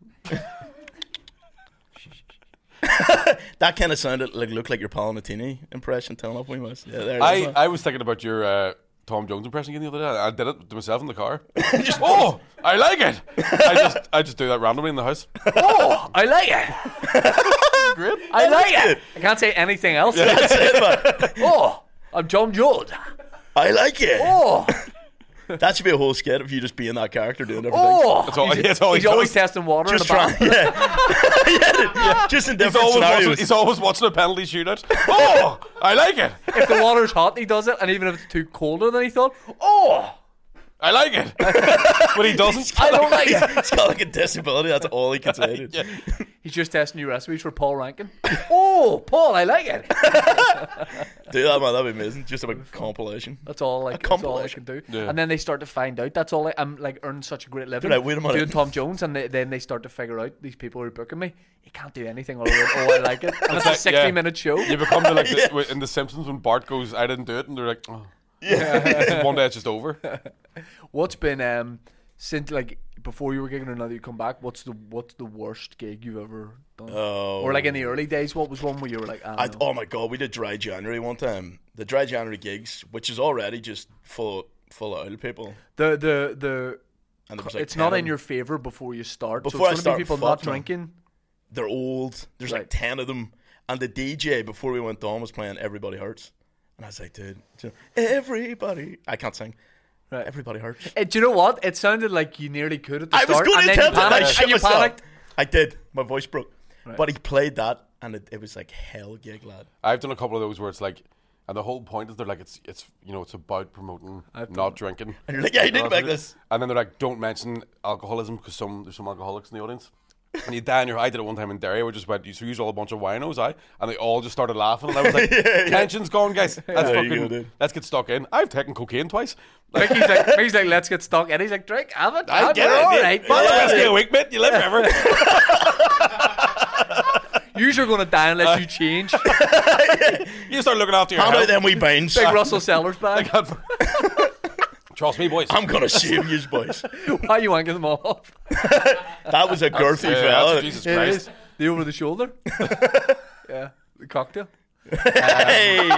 That kind of sounded like looked like your Palanatini impression telling off wee mouse. Yeah, there it I, is. I was thinking about your uh, Tom Jones impression again the other day. I did it to myself in the car. just, oh, I like it. I just I just do that randomly in the house. Oh, I like it. Great. I like it. I can't say anything else. That's it, man. Oh, I'm John Jones. I like it. Oh, That should be a whole skit of you just being that character doing different oh. That's all, he's that's all he he's always does. testing water things. Just in the trying, bath. yeah. yeah, dude, yeah, just in He's different always, watching, scenarios. he's always watching a penalty shootout. Oh, I like it. If the water's hot, he does it, and even if it's too colder than he thought, oh, I like it. But he doesn't. I don't like He's- it. He's got like a disability. That's all he can say. Dude. Yeah. He's just testing new recipes for Paul Rankin. Oh, Paul, I like it. Do that, man. That'd be amazing. Just a big compilation. That's all like A that's all I can compilation. do. Yeah. And then they start to find out. That's all I, I'm like earning such a great living. Dude, wait a minute. Doing Tom Jones, and they, then they start to figure out these people who are booking me. He can't do anything other than oh, I like it. And it's a like- sixty yeah. minute show. You become the, like the, in The Simpsons when Bart goes, I didn't do it, and they're like, oh. Yeah. One day it's just over. What's been um since like before you were gigging or now that you come back? What's the what's the worst gig you've ever done? Oh. Or like in the early days, what was one where you were like, I I, don't know. oh my god, we did Dry January one time. The Dry January gigs, which is already just full full of old people. the the the And there was like it's ten not of in them. your favor before you start. Before I so it's start, gonna be people fuck, not man. drinking. They're old. There's Right. like ten of them. And the D J before we went on was playing Everybody Hurts. And I was like, dude, you know, everybody. I can't sing. Right. Everybody hurts. Uh, do you know what? It sounded like you nearly could at the I was start, going and to then you attempt it. and I panicked. shit And you myself. panicked. I did. My voice broke. Right. But he played that, and it, it was like hell gig, lad. I've done a couple of those where it's like, and the whole point is they're like, it's it's you know, it's about promoting I've done not it. drinking. And you're like, yeah, you didn't make this. And then they're like, don't mention alcoholism because some there's some alcoholics in the audience. And you die on your. I did it one time in Derry. We just went. You use all a bunch of winos, I, and they all just started laughing. And I was like, "Tension's gone, guys. Let's There you fucking go, dude. let's get stuck in." I've taken cocaine twice. Like, Mickey's like, Mickey's like, let's get stuck in. He's like, drink, have it. I have get it. it. All yeah. right, Bottle of man. whiskey a week, mate. You live forever. You're going to die unless you change. You start looking after your How about health. them wee beans? Big Russell Sellers bag. Trust me, boys. I'm going to shave you, boys. Why are you wanking them off? That was a girthy uh, fella. that's Jesus It Christ. is. The over the shoulder. Yeah, the cocktail. Hey.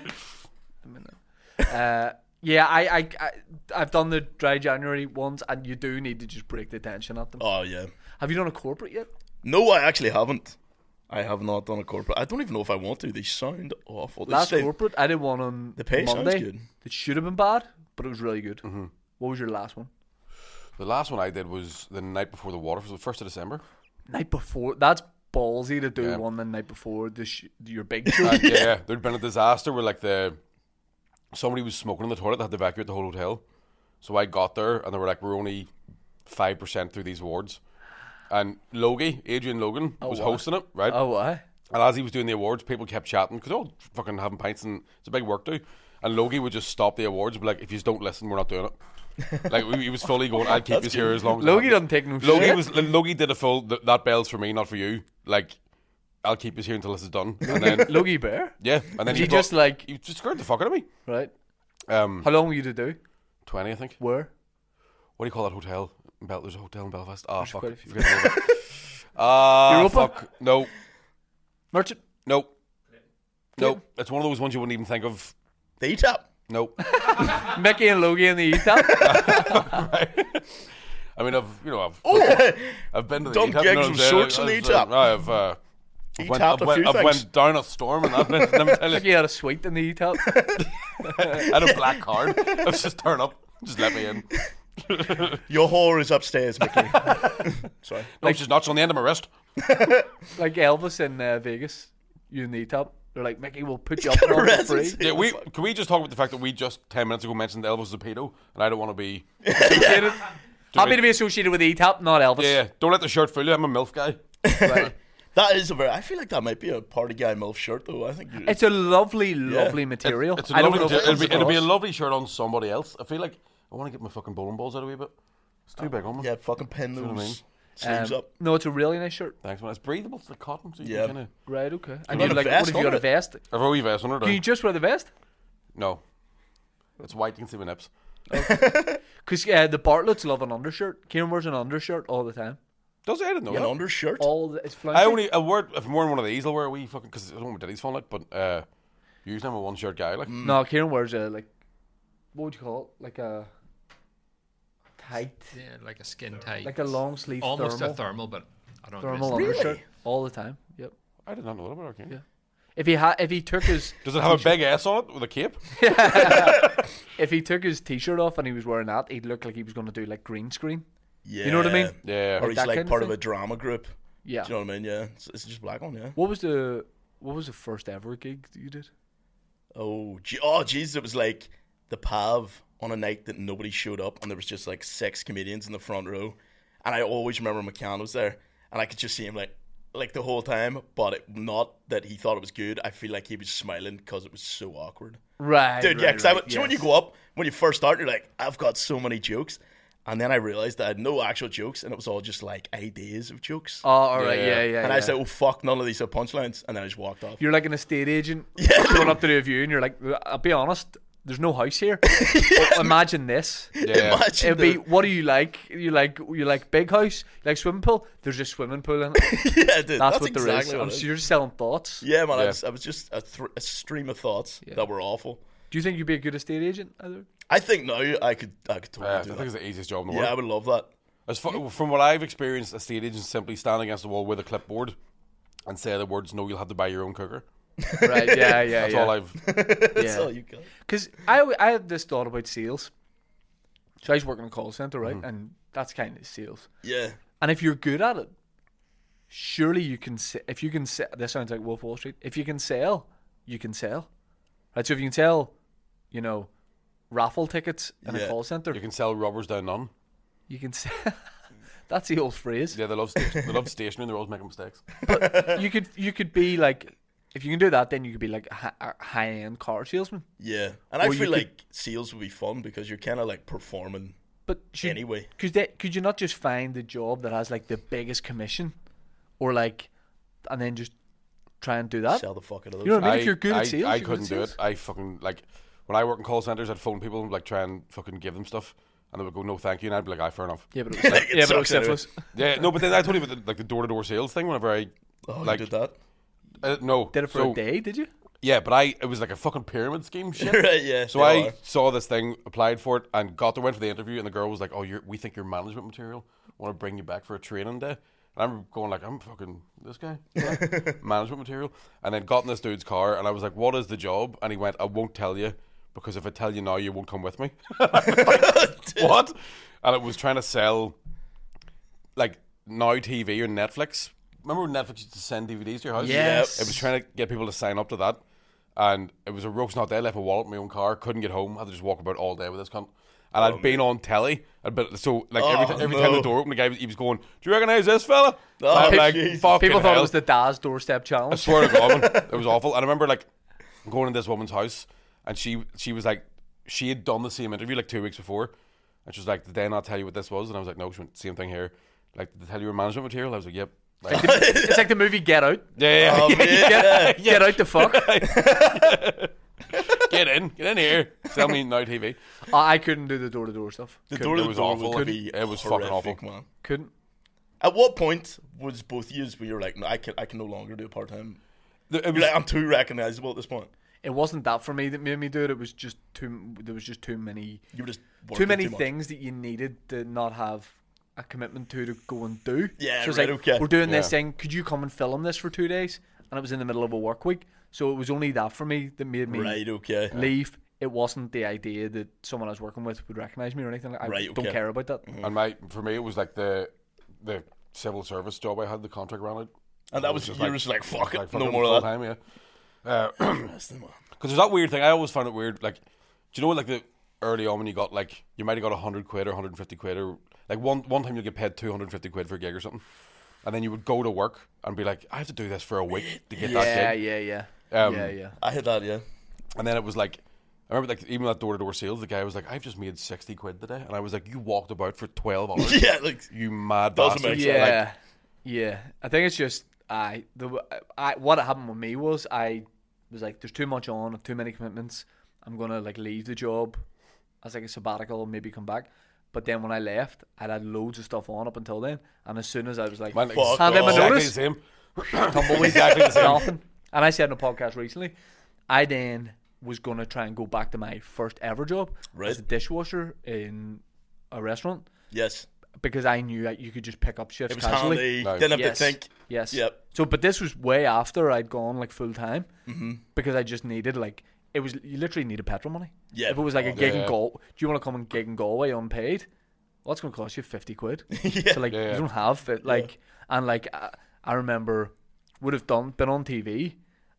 Uh, yeah, I, I, I, I've done the dry January ones, and you do need to just break the tension at them. Oh, yeah. Have you done a corporate yet? No, I actually haven't. I have not done a corporate. I don't even know if I want to. They sound awful. They Last say- corporate, I did one on The pay sounds Monday. good. It should have been bad, but it was really good. Mm-hmm. What was your last one? The last one I did was the night before the water, was the first of December. Night before. That's ballsy to do Yeah. one the night before the sh- your big show. And, yeah, there'd been a disaster where like the somebody was smoking in the toilet. They had to evacuate the whole hotel. So I got there, and they were like, "We're only five percent through these awards." And Logie, Adrian Logan, was wow. hosting it, right? Oh, why? And as he was doing the awards, people kept chatting because they're all fucking having pints and it's a big work do. And Logie would just stop the awards and be like, "If you don't listen, we're not doing it." Like we- he was fully going, "I'll keep you here as long as." Logie I doesn't take no Logie shit. was Logie did a full th- that bell's for me, not for you. Like, I'll keep you here until this is done. And then Logie Bear? yeah, and then He brought- just like, he just scared the fuck out of me. right. Um, How long were you to do? twenty, I think. Where? What do you call that hotel? In Bel- There's a hotel in Belfast. Ah, fuck. quite a few. Forget the name of it. Ah, Europa? fuck. No, Merchant? no, no. It's one of those ones you wouldn't even think of. The E-Tap. No. Mickey and Logie in the E-Tap? I mean, I've you know I've Oh! I've been to the Done E-Tap, gigs you know with what I'm shorts saying? in the I've, E-Tap. uh, I've uh, I've went, E-Tapped I've, a went, few I've things. went down a storm and that. Let me tell you, Mickey had a suite in the E-Tap. I had a black card. I was just turn up, just let me in. Your whore is upstairs, Mickey. Sorry. No, she's not. She's on the end of my wrist. Like Elvis in uh, Vegas. You in the E-Tap. They're like, Mickey, we'll put you up and on for free. Residency. Yeah, we can we just talk about the fact that we just ten minutes ago mentioned Elvis was a pedo, and I don't want to be. Associated. Happy to be associated with E-Tap, not Elvis. Yeah, don't let the shirt fool you. I'm a MILF guy. Right. That is a very. I feel like that might be a party guy MILF shirt, though. I think you- It's a lovely, lovely material. It's a I don't lovely know if material. it It'll, be, comes it'll be a across. lovely shirt on somebody else. I feel like I want to get my fucking bowling balls out a wee bit. It's too big on me. yeah, fucking pin those know what I mean? sleeves Um, up. No, it's a really nice shirt. Thanks, man. It's breathable. It's like cotton. So you Yeah. can kinda... Right, okay. And got you a like, vest what have you on got, a it? vest? I've a wee vest under it. Can you just wear the vest? No. It's white. You can see my nips. Because uh, the Bartletts love an undershirt. Kieran wears an undershirt all the time. Does it? I didn't know An that. undershirt. All the, it's fluffy. I only I wear if I'm wearing one of these, I'll wear a wee fucking because I don't want my titties falling out. But uh, usually I'm a one shirt guy. Like No, Kieran wears a, like, what would you call it? Like a tight, Yeah, like a skin tight. like a long sleeve Almost thermal, a thermal, but I don't thermal really- undershirt all the time. Yep. I did not know that about our king. Yeah. If he had, if he took his, Does it have a big S on it with a cape? if he took his t-shirt off and he was wearing that, he'd look like he was going to do like green screen. Yeah. You know what I mean? Yeah. Or he's that like kind of part of, thing? a drama group. Yeah. Do you know what I mean? Yeah. It's, it's just black on, yeah. What was the, what was the first ever gig that you did? Oh, gee, oh, Jesus! It was like the P A V on a night that nobody showed up, and there was just like six comedians in the front row, and I always remember McCann was there, and I could just see him like, like the whole time, but it, not that he thought it was good. I feel like he was smiling because it was so awkward, Right, dude. right, yeah, because I right, went- so when yes. you go up, when you first start, you're like, I've got so many jokes, and then I realized that I had no actual jokes, and it was all just like ideas of jokes. Oh, all right, Yeah. yeah, yeah. and yeah. I said, oh fuck, none of these are punchlines, and then I just walked off. You're like an estate agent going up to do a view, and you're like, I'll be honest, there's no house here. But imagine this. Yeah. Imagine It'd be, the- what do you like? You like you like big house? You like swimming pool? There's a swimming pool in it. yeah, dude, That's, that's, what there exactly is. what I'm it is. so you're just selling thoughts. Yeah, man, I, Yeah. was, I was just a, th- a stream of thoughts Yeah. that were awful. Do you think you'd be a good estate agent? Either? I think now I could, I could totally Uh, I do think that. it's the easiest job in the Yeah, I world. would love that. As fu- from what I've experienced, estate agents simply stand against the wall with a clipboard and say the words, "No, you'll have to buy your own cooker." Right? Yeah, yeah, That's yeah. all I've. That's all yeah. you got. Because I I had this thought about sales. So I was working in a call center, right? Mm-hmm. And that's kind of sales. Yeah, And if you're good at it, surely you can. se- If you can, se- this sounds like Wolf of Wall Street. If you can sell, you can sell, right? So if you can sell, you know, raffle tickets in Yeah. a call center, You can sell rubbers down none. you can sell. That's the old phrase. Yeah, they love sta- they love stationery. and They're always making mistakes. You could you could be like, if you can do that, then you could be like a hi- a high end car salesman. yeah. And I Or you feel could- like sales would be fun because you're kind of like performing But should, anyway. Could they, could you not just find the job that has like the biggest commission, or like, and then just try and do that? Sell the fuck out of those. You know what I mean? If you're good at I, sales, I you're good couldn't at do sales. it. I fucking like when I work in call centers, I'd phone people and like try and fucking give them stuff, and they would go, "No, thank you," and I'd be like, "I fair enough." Yeah, but it was, Like, it yeah, but it was sucks anyway. syphilis. Yeah, no, but then I told you about the, like the door to door sales thing. Whenever I oh, like you did that? uh, no Did it for so, a day? Did you? Yeah, but I it was like a fucking pyramid scheme shit. right, yeah. So they I are. saw this thing, applied for it, and got there, went for the interview, and the girl was like, "Oh, you're, we think you're management material. Want to bring you back for a training day?" And I'm going like, "I'm fucking this guy, yeah, management material." And then got in this dude's car, and I was like, "What is the job?" And he went, "I won't tell you because if I tell you now, you won't come with me." What? And it was trying to sell like Now T V or Netflix. Remember when Netflix used to send D V Ds to your house? Yes. It was trying to get people to sign up to that. And it was a roast not day. I left my wallet in my own car. Couldn't get home. Had to just walk about all day with this cunt. And I'd been on telly. I'd been, so like every, Oh, ti- every time no. the door opened, the guy was, he was going, "Do you recognise this fella?" Oh, And I'm like, Jesus. "Fucking People thought hell." it was the Daz doorstep I challenge. swear to God, man, it was awful. And I remember like going in this woman's house, and she she was like, she had done the same interview like two weeks before, and she was like, "Did they not tell you what this was?" And I was like, "No." She went, "Same thing here." Like, "Did they tell you your management material?" I was like, "Yep." Like, It's like the movie Get Out. yeah, yeah, Oh, yeah, man. yeah, Get out the fuck. Get in, get in here. Tell me Now T V. I I couldn't do the door to door stuff. The Couldn't. door to It the was door awful. would It- be it was fucking horrific, awful. man. Couldn't. At what point was both of you where you're like, no, I can, I can no longer do a part time? The- It You're was like, I'm too recognizable at this point. It wasn't that for me that made me do it. It was just too. There was just too many. You were just Too working many much. things that you needed to not have a commitment to to go and do. Yeah, so it's right, like, okay. we're doing this Yeah. thing. Could you come and film this for two days? And it was in the middle of a work week, so it was only that for me that made me Right, okay. leave. It wasn't the idea that someone I was working with would recognize me or anything. I Right, don't okay. care about that. and my for me it was like the the civil service job I had. The contract ran out. And that It was, just you were just like, fuck it, like, no fucking more of full that. time, yeah. Uh, Interesting, man. Because there's that weird thing. I always found it weird. Like, do you know, like the early on when you got like you might have got a hundred quid or hundred and fifty quid or like one one time you get paid two hundred and fifty quid for a gig or something. and then you would go to work and be like, I have to do this for a week to get Yeah, that gig. yeah, yeah. Um, yeah, yeah. I had that, yeah. And then it was like, I remember like even that door to door sales, the guy was like, I've just made sixty quid today, and I was like, you walked about for twelve hours, Yeah, like, you mad Doesn't bastard. make Like, Yeah, yeah. I think it's just I the I what happened with me was I was like, there's too much on, too many commitments. I'm gonna like leave the job as like a sabbatical and maybe come back. But then when I left, I'd had loads of stuff on up until then, and as soon as I was like, man, Fuck exactly hand in my off. notice, the same. tumbleweed, Exactly the same. nothing. And I said in a podcast recently, I then was gonna try and go back to my first ever job Right. as a dishwasher in a restaurant yes. because I knew that you could just pick up shifts It was casually. handy. No. Didn't have Yes. to think. Yes. Yep. So, but this was way after I'd gone like full time Mm-hmm. because I just needed like it was you literally needed petrol money. Yeah. If it was like a Oh, gig yeah. in Galway, do you want to come and gig in Galway unpaid? Well, it's going to cost you fifty quid. yeah. So like Yeah, yeah. you don't have it. Like and like I, I remember would have done been on T V,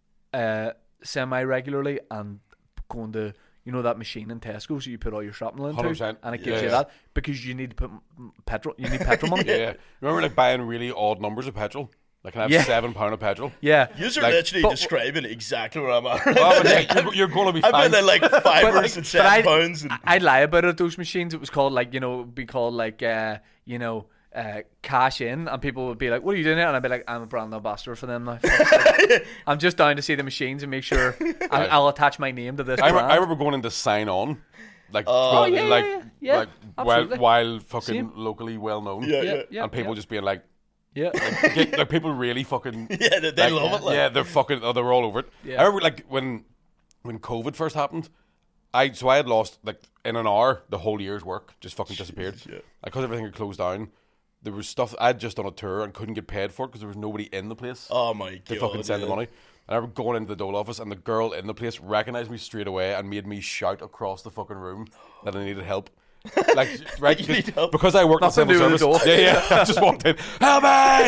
uh, semi regularly and going to. You know that machine in Tesco, so you put all your shrapnel into, one hundred percent. and it Yeah, gives you yeah. that because you need to put m- petrol. You need petrol money. Yeah, yeah. Remember like buying really odd numbers of petrol? Like, can I have Yeah. seven pound of petrol? Yeah. You're Like- literally but- describing exactly where I'm at. Oh, but like, you're, you're going to be I've fine. been in like fivers like, and but seven I- pounds. And, I'd lie about it. Those machines, it was called like you know, be called like uh, you know, uh, cash in, and people would be like, "What are you doing here?" And I'd be like, "I'm a brand ambassador for them now. I'm just down to see the machines and make sure I, I'll attach my name to this I, brand." re- I remember going in to sign on. Like, Oh, well, yeah, like, yeah, yeah. like while, Absolutely. while fucking Same. locally well known. yeah, yeah, yeah. yeah, and people yeah. just being like, yeah, get, like people really fucking Yeah, they, they like, love it. Like. yeah, they're fucking oh, they're all over it. Yeah. I remember like when when COVID first happened, I so I had lost like in an hour the whole year's work just fucking disappeared. yeah. Because everything had closed down. There was stuff I'd just done a tour and couldn't get paid for it because there was nobody in the place Oh my to god. fucking send yeah. the money. And I remember going into the dole office and the girl in the place recognized me straight away and made me shout across the fucking room that I needed help. Like right, You just- need help? because I worked in Nothing civil to do with service. the door. Yeah, yeah. I just walked in. Help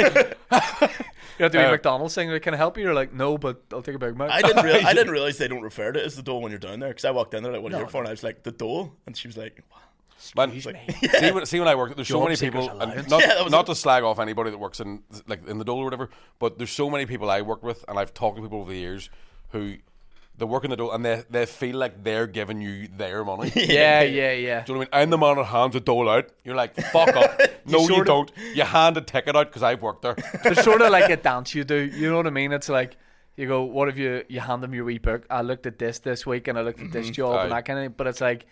me! You have to be Uh, McDonald's saying, "Can I help you?" You're like, "No, but I'll take a Big Mac." I didn't realize, I didn't realize they don't refer to it as the dole when you're down there because I walked in there like, what are you No, here for? And I was like, the dole? And she was like, Man, Excuse me. see, when, see when I worked, there's so Job many seekers people, and allowance. not, Yeah, that was not it. to slag off anybody that works in like in the dole or whatever, but there's so many people I worked with, and I've talked to people over the years who they work in the dole and they they feel like they're giving you their money. Do yeah, yeah, yeah. you know what I mean? I'm the man that hands the dole out. You're like, fuck up. No, you, sort of- don't. You hand a ticket out because I've worked there. It's sort of like a dance you do. You know what I mean? It's like you go, "What if you you hand them your wee book? I looked at this this week and I looked at this job Aye. and that kind of thing." But it's like,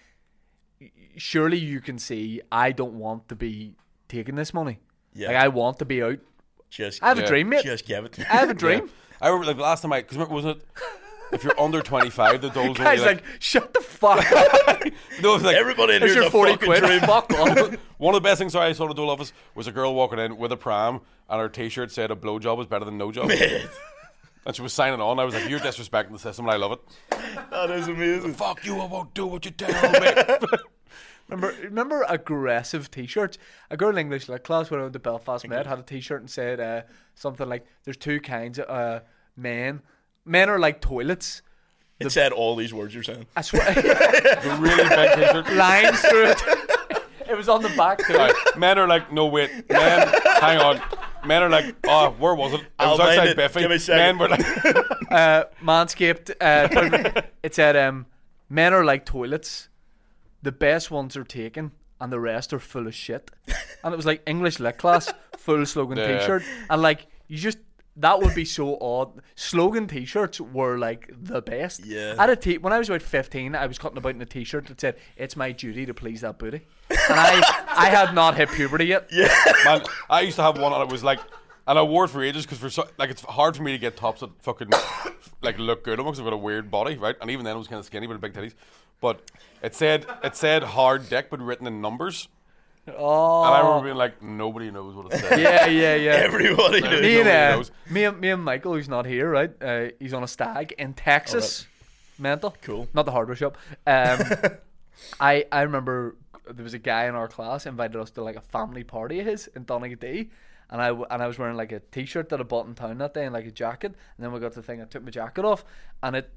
surely you can see I don't want to be taking this money. yeah, Like I want to be out. just, I have Yeah. a dream, mate. just give it to me. I have a dream. I remember like the last time I, because wasn't it, if you're under twenty-five, the dole's only Guy's like, like, "Shut the fuck up." no, it's like Everybody in Here's here's your a forty fucking quid. dream. Fuck off. one of the best things I saw in the dole office was a girl walking in with a pram and her t-shirt said a blowjob is better than no job. And she was signing on. I was like, you're disrespecting the system and I love it. That is amazing. Fuck you, I won't do what you tell me. Remember, remember aggressive T-shirts. A girl in English lit class when I went to Belfast Med had a T-shirt and said uh, something like, "There's two kinds of uh, men. Men are like toilets." It said all these words you're saying. I swear, The really big t-shirt. lines through it. It was on the back too. Right. Men are like, no wait, men, hang on. Men are like, oh, where was it? It was I'll mind outside it. Biffy. Give me a Men second. were like, Uh, Manscaped. Uh, it said, um, "Men are like toilets. The best ones are taken, and the rest are full of shit." And it was like English lit class, full slogan Yeah. T-shirt, and like you just that would be so odd. Slogan T-shirts were like the best. Yeah. I had a t- when I was about fifteen, I was cutting about in a T-shirt that said, "It's my duty to please that booty," and I I had not hit puberty yet. Yeah. man, I used to have one and it was like, and I wore it for ages because for so, like it's hard for me to get tops that fucking like look good on because I've got a weird body, right? And even then I was kind of skinny with big titties. But it said it said hard dick, but written in numbers. Oh, And I remember being like, nobody knows what it said. yeah, yeah, yeah. Everybody Yeah. knew. Me and, Nobody uh, knows. me, and, me and Michael, who's not here, right? Uh, he's on a stag in Texas. Mental. Cool. Not the hardware shop. Um, I I remember there was a guy in our class invited us to like a family party of his in Donegal, and I w- and I was wearing like a t-shirt that I bought in town that day and like a jacket, and then we got to the thing, I took my jacket off, and it,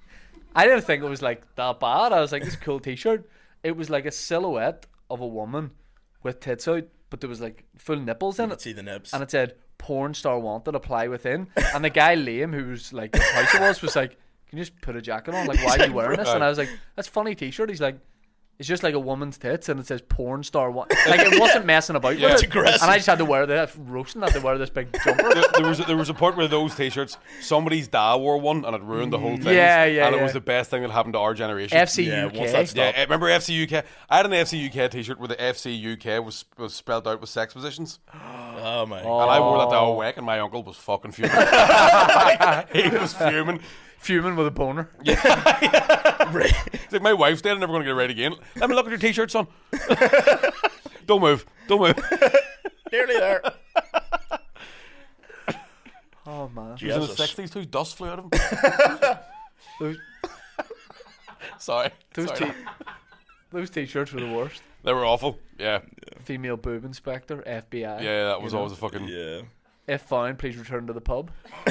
I didn't think it was like that bad. I was like, this is a cool t-shirt. It was like a silhouette of a woman with tits out, but there was like full nipples in You it. could see the nibs. And it said, porn star wanted, apply within. And the guy, Liam, who was like, his house it was, was like, can you just put a jacket on? Like, why are you wearing this? And I was like, that's a funny t-shirt. He's like, it's just like a woman's tits and it says porn star one. Like, it wasn't messing about Yeah. with It's it. aggressive. And I just had to wear the roasting, had to wear this big jumper. there, there was a, there was a point where those t-shirts, somebody's dad wore one and it ruined the whole thing. Yeah, yeah, And it yeah. was the best thing that happened to our generation. F C Yeah, U K. once that's Yeah, Stop. I remember F C U K? I had an F C U K t-shirt where the F C U K was was spelled out with sex positions, Oh my. Oh. and I wore that to a week, and my uncle was fucking fuming. He was fuming. Fuming with a boner. Right. He's like, my wife's dead. I'm never going to get it right again. Let me look at your t-shirt, son. Don't move. Don't move. Nearly there. Oh, man. He was in his Jesus. sixties too. Dust flew out of him. Those, Sorry. those, Sorry. t- those t-shirts were the worst. They were awful. Yeah. Female boob inspector, F B I. Yeah, that was You know? always a fucking... Yeah. If found, please return to the pub.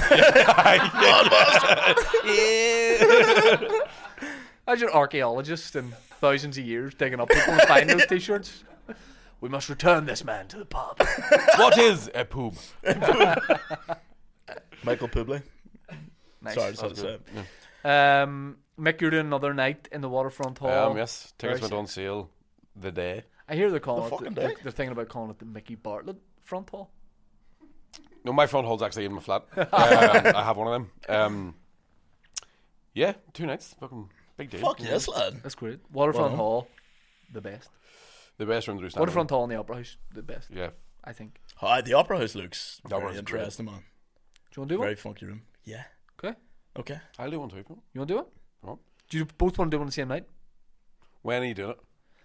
Imagine archaeologists in thousands of years digging up people and finding those t-shirts. We must return this man to the pub. What is a poob? Michael Bublé. Nice. Sorry, I just had to say it. Um, Mick, you're doing another night in the Waterfront Hall. Um, yes. Tickets Very went on sale the day. I hear they're calling The it. fucking They're, day. they're thinking about calling it the Mickey Bartlett Front Hall. No, my front hall's actually in my flat. um, I have one of them. Um, yeah, two nights. Fucking big deal. Fuck yes, lad. That's great. Waterfront Well. Hall, the best. The best room to do stand. Waterfront Hall and the Opera House, the best. Yeah. I think. Hi, the Opera House looks The Opera very House is great. interesting, man. Do you want to do one? Very funky room. Yeah. Okay. Okay. I'll do one too. bro. You want to do it? What? Do you both want to do it on the same night? When are you doing it?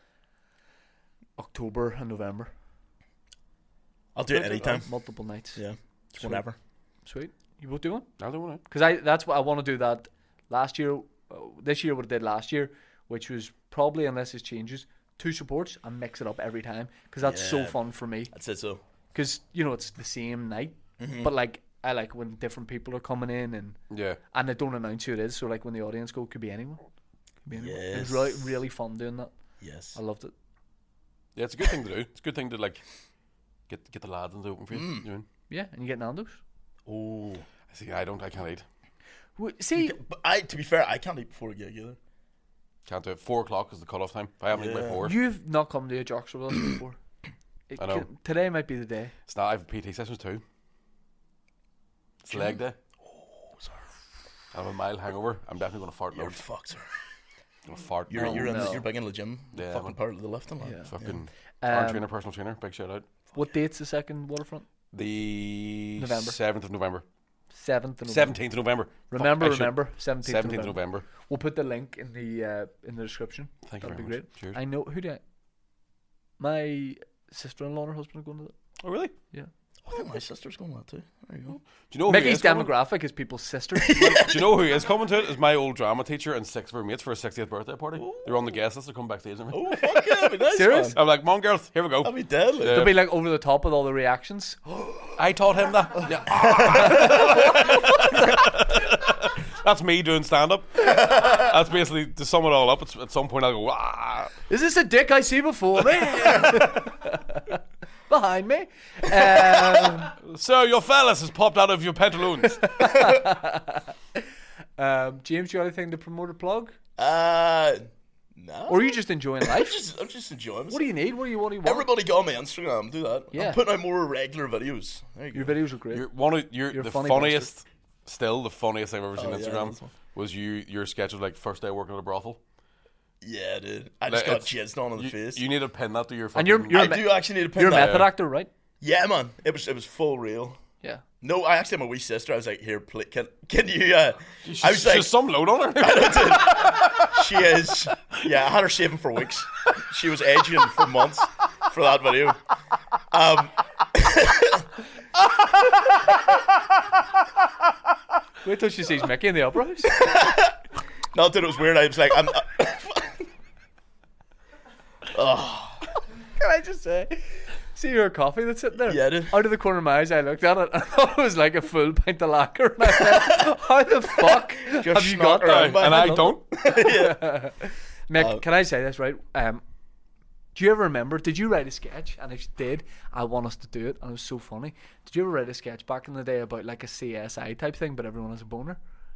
October and November. I'll do it anytime. Multiple nights. Yeah. Whenever. Sweet. You both do one? I'll do one. Night. Because I that's what I want to do that last year. Uh, this year what I did last year, which was probably, unless it changes, two supports and mix it up every time. Because that's so Yeah. fun for me. That's it, so. Because you know it's the same night, Mm-hmm. but like I like when different people are coming in and Yeah. and they don't announce who it is. So like when the audience go, could be anyone. Could be anyone. It was Yes. really really fun doing that. Yes. I loved it. Yeah, it's a good thing to do. It's a good thing to like get get the lads into open for you. Mm. You know? Yeah, and you get Nando's. Oh. I see. I don't. I can't eat. W- See, But I, to be fair, I can't eat before a gig either. Can't do it. Four o'clock is the cutoff time. If I haven't eaten by Yeah. four, you've not come to a jocks with us before. It I know. could- today might be the day. it's not. I have P T sessions too. It's leg day. Oh, sorry. I have a mild hangover. I'm definitely gonna fart You're loads. fucked, sir. Gonna fart. You're, loads. you're, in the, no. you're big in the gym. Yeah, fucking man. part of the lifting, lad. Yeah. Fucking our Um, trainer, personal trainer. Big shout out. What date's the second Waterfront? The November. seventh of November. Seventh of November. Seventeenth of November. Remember, Fuck, I should- remember. Seventeenth of Seventeenth of November. November. We'll put the link in the uh, in the description. Thank you That'd very be much. great. Cheers. I know who do I. My sister-in-law and her husband are going to that. Oh really? Yeah. I think my sister's going that too. There you go. Do you know who Mickey's is coming? demographic is people's sisters. Do you know who is coming to it? Is my old drama teacher and six of her mates for a sixtieth birthday party. They're on the guest list to come backstage. And Oh, fuck yeah, that'd be nice. Serious? Man. I'm like, come on, girls, here we go. That'd be deadly. Yeah. They'll be like over the top with all the reactions. I taught him that. Yeah. That's me doing stand up. That's basically to sum it all up. It's, at some point, I'll go, ah. Is this a dick I see before me? Behind me. Um, Sir, your phallus has popped out of your pantaloons. um, James, do you have anything to promote or plug? Uh, no. Or are you just enjoying I'm life? just, I'm just enjoying it. What do you need? What do you, what do you want? Everybody go on my Instagram, do that. Yeah. I'm putting out more regular videos. There you Your go. videos are great. You're one of you're, You're the funny funniest. Still, the funniest I've ever seen Oh, on yeah, Instagram that's one. was you. Your sketch of like first day working at a brothel. Yeah, dude. I just Like, got it's- jizzed on in the You, face. you need to pin that to your. Fucking, And you're- you're I a me- do actually need to pin You're a that. method actor, right? Yeah, man. It was it was full real. Yeah. No, I actually had my wee sister. I was like, here, play, can can you? Uh, I was She's like, some load on her. she is. Yeah, I had her shaving for weeks. She was edging for months for that video. Um, Wait till she sees Mickey in the opera house. not that it was weird. I was like, I'm. Can I just say? See your coffee that's sitting there? Yeah, dude. Out of the corner of my eyes, I looked at it. I thought it was like a full pint of lacquer. And I said, how the fuck have you got snuck that? around by and I love don't. it. Mick, Uh, can I say this, right? Um, Do you ever remember? Did you write a sketch? And if you did, I want us to do it. And it was so funny. Did you ever write a sketch back in the day about like a C S I type thing, but everyone has a boner?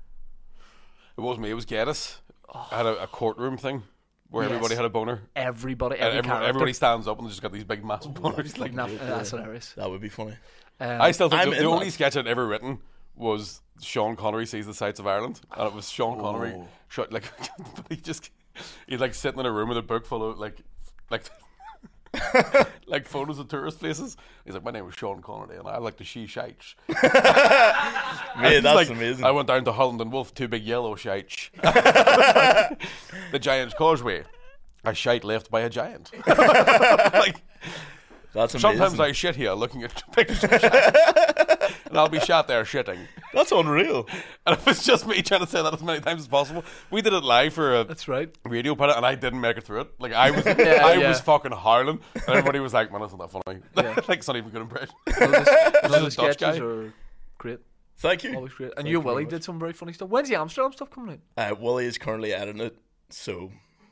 It wasn't me. It was Geddes. I had a, a courtroom thing where Yes. everybody had a boner. Everybody, And every everyone, character. everybody stands up and they just got these big massive boners. Like, Nah, that's hilarious. That would be funny. Um, I still think I'm the, in the only that. sketch I'd ever written was Sean Connery sees the sights of Ireland, and it was Sean Connery Oh. shot like he just he's like sitting in a room with a book full of like like like photos of tourist places. He's like, my name is Sean Connery, and I like the she shites. Man, that's like, amazing. I went down to Holland and Wolf, two big yellow shites. The Giant's Causeway. A shite left by a giant. Like, That's amazing. sometimes I shit here looking at pictures of shit. And I'll be shot there shitting. That's unreal. And it was just me trying to say that as many times as possible. We did it live for a That's right. radio pilot, and I didn't make it through it. Like, I was I yeah. was fucking howling. And everybody was like, man, that's not that funny. Yeah. Like, it's not even a good impression. Well, this, This the is a Dutch sketches guy. are great. Thank you. Always great. And Thank you you and Willie very much. did some very funny stuff. When's the Amsterdam stuff coming out? Uh, Willie is currently editing it, so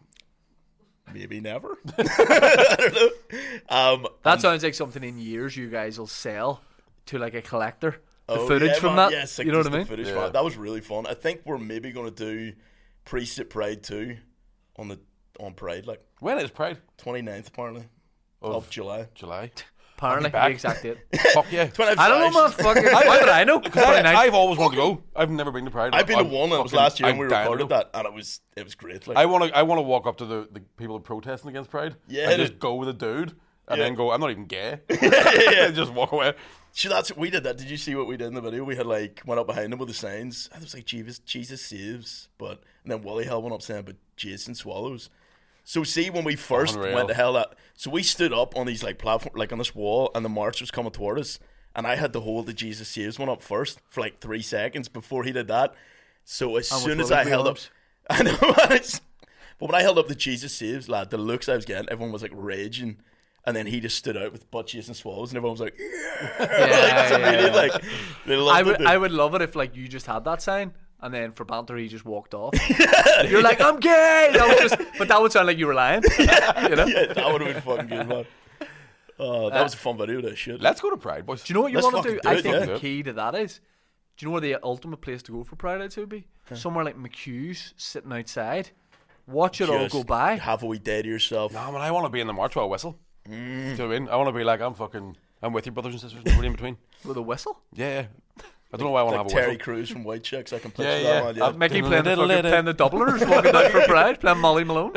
maybe never. I don't know. Um, That sounds like something in years you guys will sell to like a collector. The oh, footage yeah, from man, that. yeah, sick you know as what I the mean? Footage Yeah. from it. That was really fun. I think we're maybe going to do Priest at Pride two on the on Pride, like When is Pride? twenty-ninth apparently Of of July. July. Apparently, back. the exact date. Fuck yeah. twenty-ninth I don't know, July. motherfucker. Why would I know? I, twenty-ninth. I've always wanted to go. I've never been to Pride. I've been to I'm one, and it was fucking- last year, I'm and we dying to recorded go. that, and it was it was great. Like, I want to. I want to walk up to the, the people protesting against Pride. Yeah, and just dude. go with a dude, and Yeah. then go. I'm not even gay. yeah, yeah. And just walk away. So that's we did that. Did you see what we did in the video? We had like went up behind them with the signs. And it was like Jesus, Jesus saves, but and then Wally held one up saying, "But Jason swallows." So see, when we first Unreal. went to hell, that so we stood up on these like platform, like on this wall, and the march was coming toward us, and I had to hold the Jesus saves one up first for like three seconds before he did that. So as And soon with as I Willie held up, Williams. I know, man, it's, but when I held up the Jesus saves, lad, the looks I was getting, everyone was like raging. And then he just stood out with butt Jason swallows, and everyone was like, "Yeah!" Yeah, like, it's yeah, immediate, yeah. like they loved I it, would, dude. I would love it if like you just had that sign, and then for banter he just walked off. You're like, I'm gay. That was just, but that would sound like you were lying. You know? Yeah, that would have been fucking good, man. Oh, that Uh, was a fun video. That shit. Let's go to Pride, boys. Do you know what you Let's want to do? fucking do I it, think yeah. the key to that is, do you know where the ultimate place to go for Pride Nights would be? Somewhere like McHugh's, sitting outside, watch it all Just go by. Have a wee day to yourself. No, man, I want to be in the march while I whistle. Mm. Do you know what I mean? I want to be like, I'm fucking, I'm with you, brothers and sisters, nobody in between. With a whistle. Yeah, yeah. I don't know why I want to Like have a Terry whistle. Crews from White Chicks. I can picture Yeah, that yeah. one. Yeah. I'll- Mickey playing the, Diddle, fucking, diddle. playing the Dubliners, walking out for Pride, playing Molly Malone.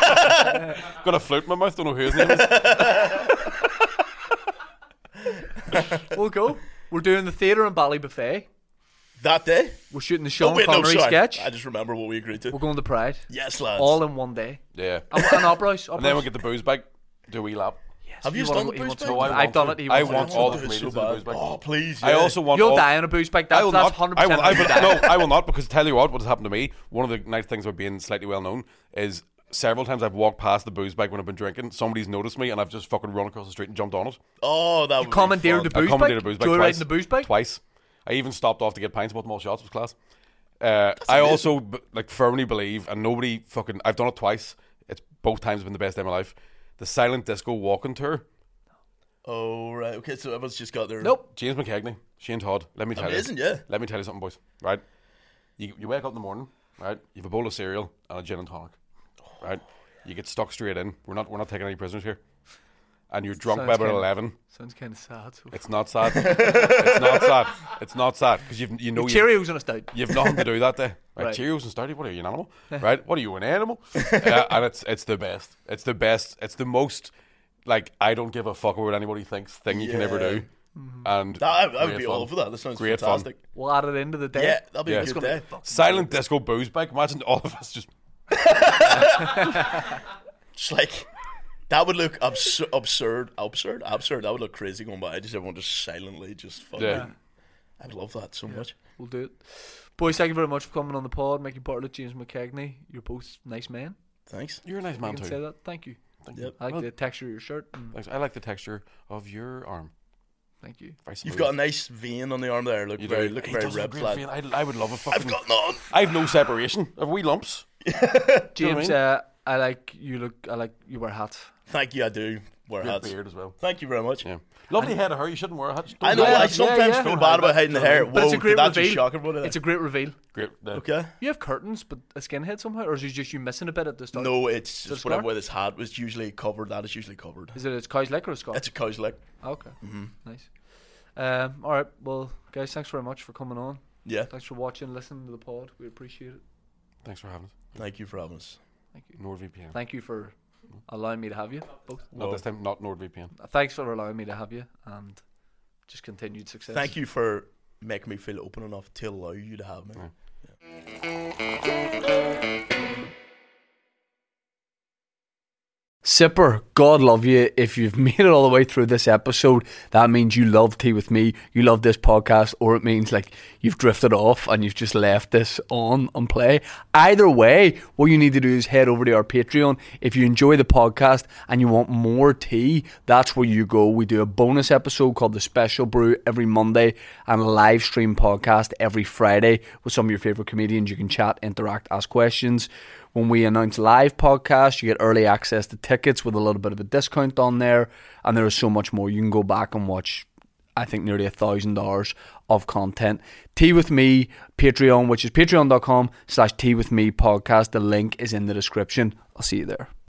Got a flute in my mouth, don't know who his name is. We'll go. We're doing the theatre in Ballybuffet. That day. We're shooting the Oh Sean wait, no, Connery sorry. sketch. I just remember what we agreed to. We're going to Pride. Yes, lads. All in one day. Yeah. And, and opera house. And then we'll get the booze bag, do a wee lap. Yes, Have he you wanna- done the he booze wants bag? to- No, I I've want done to. it. He I wants to want do it. all the Do it comedians so in the bad. booze bag. Oh please. I yeah. also want You'll all, die in a booze bag. I That's, will that's not. hundred I will. percent. I will, no, I will not, because tell you what, what has happened to me. One of the nice things about being slightly well known is several times I've walked past the booze bag when I've been drinking. Somebody's noticed me, and I've just fucking run across the street and jumped on it. Oh, that would Commandeered be the fun. I booze commandeered bag. a booze bag Joyriding twice. the booze bag. Twice. I even stopped off to get pints, bought them all shots. It was class. Uh, I also b- like firmly believe, and nobody fucking. I've done it twice. It's both times been the best day of my life. The Silent Disco Walking Tour. Oh right. Okay, so everyone's just got their. Nope. James McKegney, Shane Todd. Let me tell Amazing, you. yeah. Let me tell you something, boys. Right. You you wake up in the morning. Right. You have a bowl of cereal and a gin and tonic. Right. You get stuck straight in. We're not we're not taking any prisoners here. And you're drunk Sounds by about kinda- eleven. Sounds kind of sad. So. It's not sad. It's not sad. It's not sad because you've you know you Cheerios on a stout. You've nothing to do that day, right? Right. Cheerios and Starty. What are you, an animal? Right? What are you, an animal? uh, and it's it's the best. It's the best. It's the most like I don't give a fuck what anybody thinks thing you can ever Yeah. do. And That, I, I would great be fun. all over that. That sounds Great fun. fantastic. We'll add it into the day. Yeah, that'll be Yeah. a It's good gonna day. be fucking Silent Disco booze bag. Imagine all of us just. Just like that would look absur- absurd, absurd, absurd. That would look crazy going by. Just everyone just silently, just fucking. Yeah. I would love that so much. We'll do it. Boys, thank you very much for coming on the pod, making part of it. James McKegney, you're both nice men. Thanks. You're a nice I man can too. say that. Thank you. Yep. I like Well- the texture of your shirt. And Thanks. I like the texture of your arm. thank you. Very You've smooth. got a nice vein on the arm there. Look You very, do. look He very does have a ripped, great lad. feel. I, I would love a fucking. I've got none. I have no separation. Have we lumps? James, mean? uh, I like you look. I like you wear hats. Thank you, I do wear Great hats. beard as well. Thank you very much. Yeah. Lovely head of hair. You shouldn't wear a hat. Just I don't know, wear Yeah, I it. sometimes yeah. feel bad about hiding the hair. But Whoa, it's a great that's reveal. just shocking, wasn't it? It's a great reveal. Great. yeah. Okay. You have curtains, but a skinhead somehow, or is it just you missing a bit at the start? No, it's Does just it when I scar? wear this hat, it's usually covered. That is usually covered. Is it a cow's lick or a scarf? It's a cow's lick. Okay, Mm-hmm. nice. Um, all right, well, guys, thanks very much for coming on. Yeah. Thanks for watching, listening to the pod. We appreciate it. Thanks for having us. Thank you for having us. Thank you. NordVPN. Thank you for allowing me to have you both. Not Well, this time. Not NordVPN. Thanks for allowing me to have you, and just continued success. Thank you for making me feel open enough to allow you to have me. Yeah. Sipper, God love you. If you've made it all the way through this episode, that means you love Tea With Me, you love this podcast, or it means like you've drifted off and you've just left this on and play. Either way, what you need to do is head over to our Patreon. If you enjoy the podcast and you want more tea, that's where you go. We do a bonus episode called The Special Brew every Monday and a live stream podcast every Friday with some of your favourite comedians. You can chat, interact, ask questions. When we announce live podcasts, you get early access to tickets with a little bit of a discount on there, and there is so much more. You can go back and watch, I think, nearly a thousand hours of content. Tea With Me Patreon, which is patreon.com slash Tea With Me podcast. The link is in the description. I'll see you there.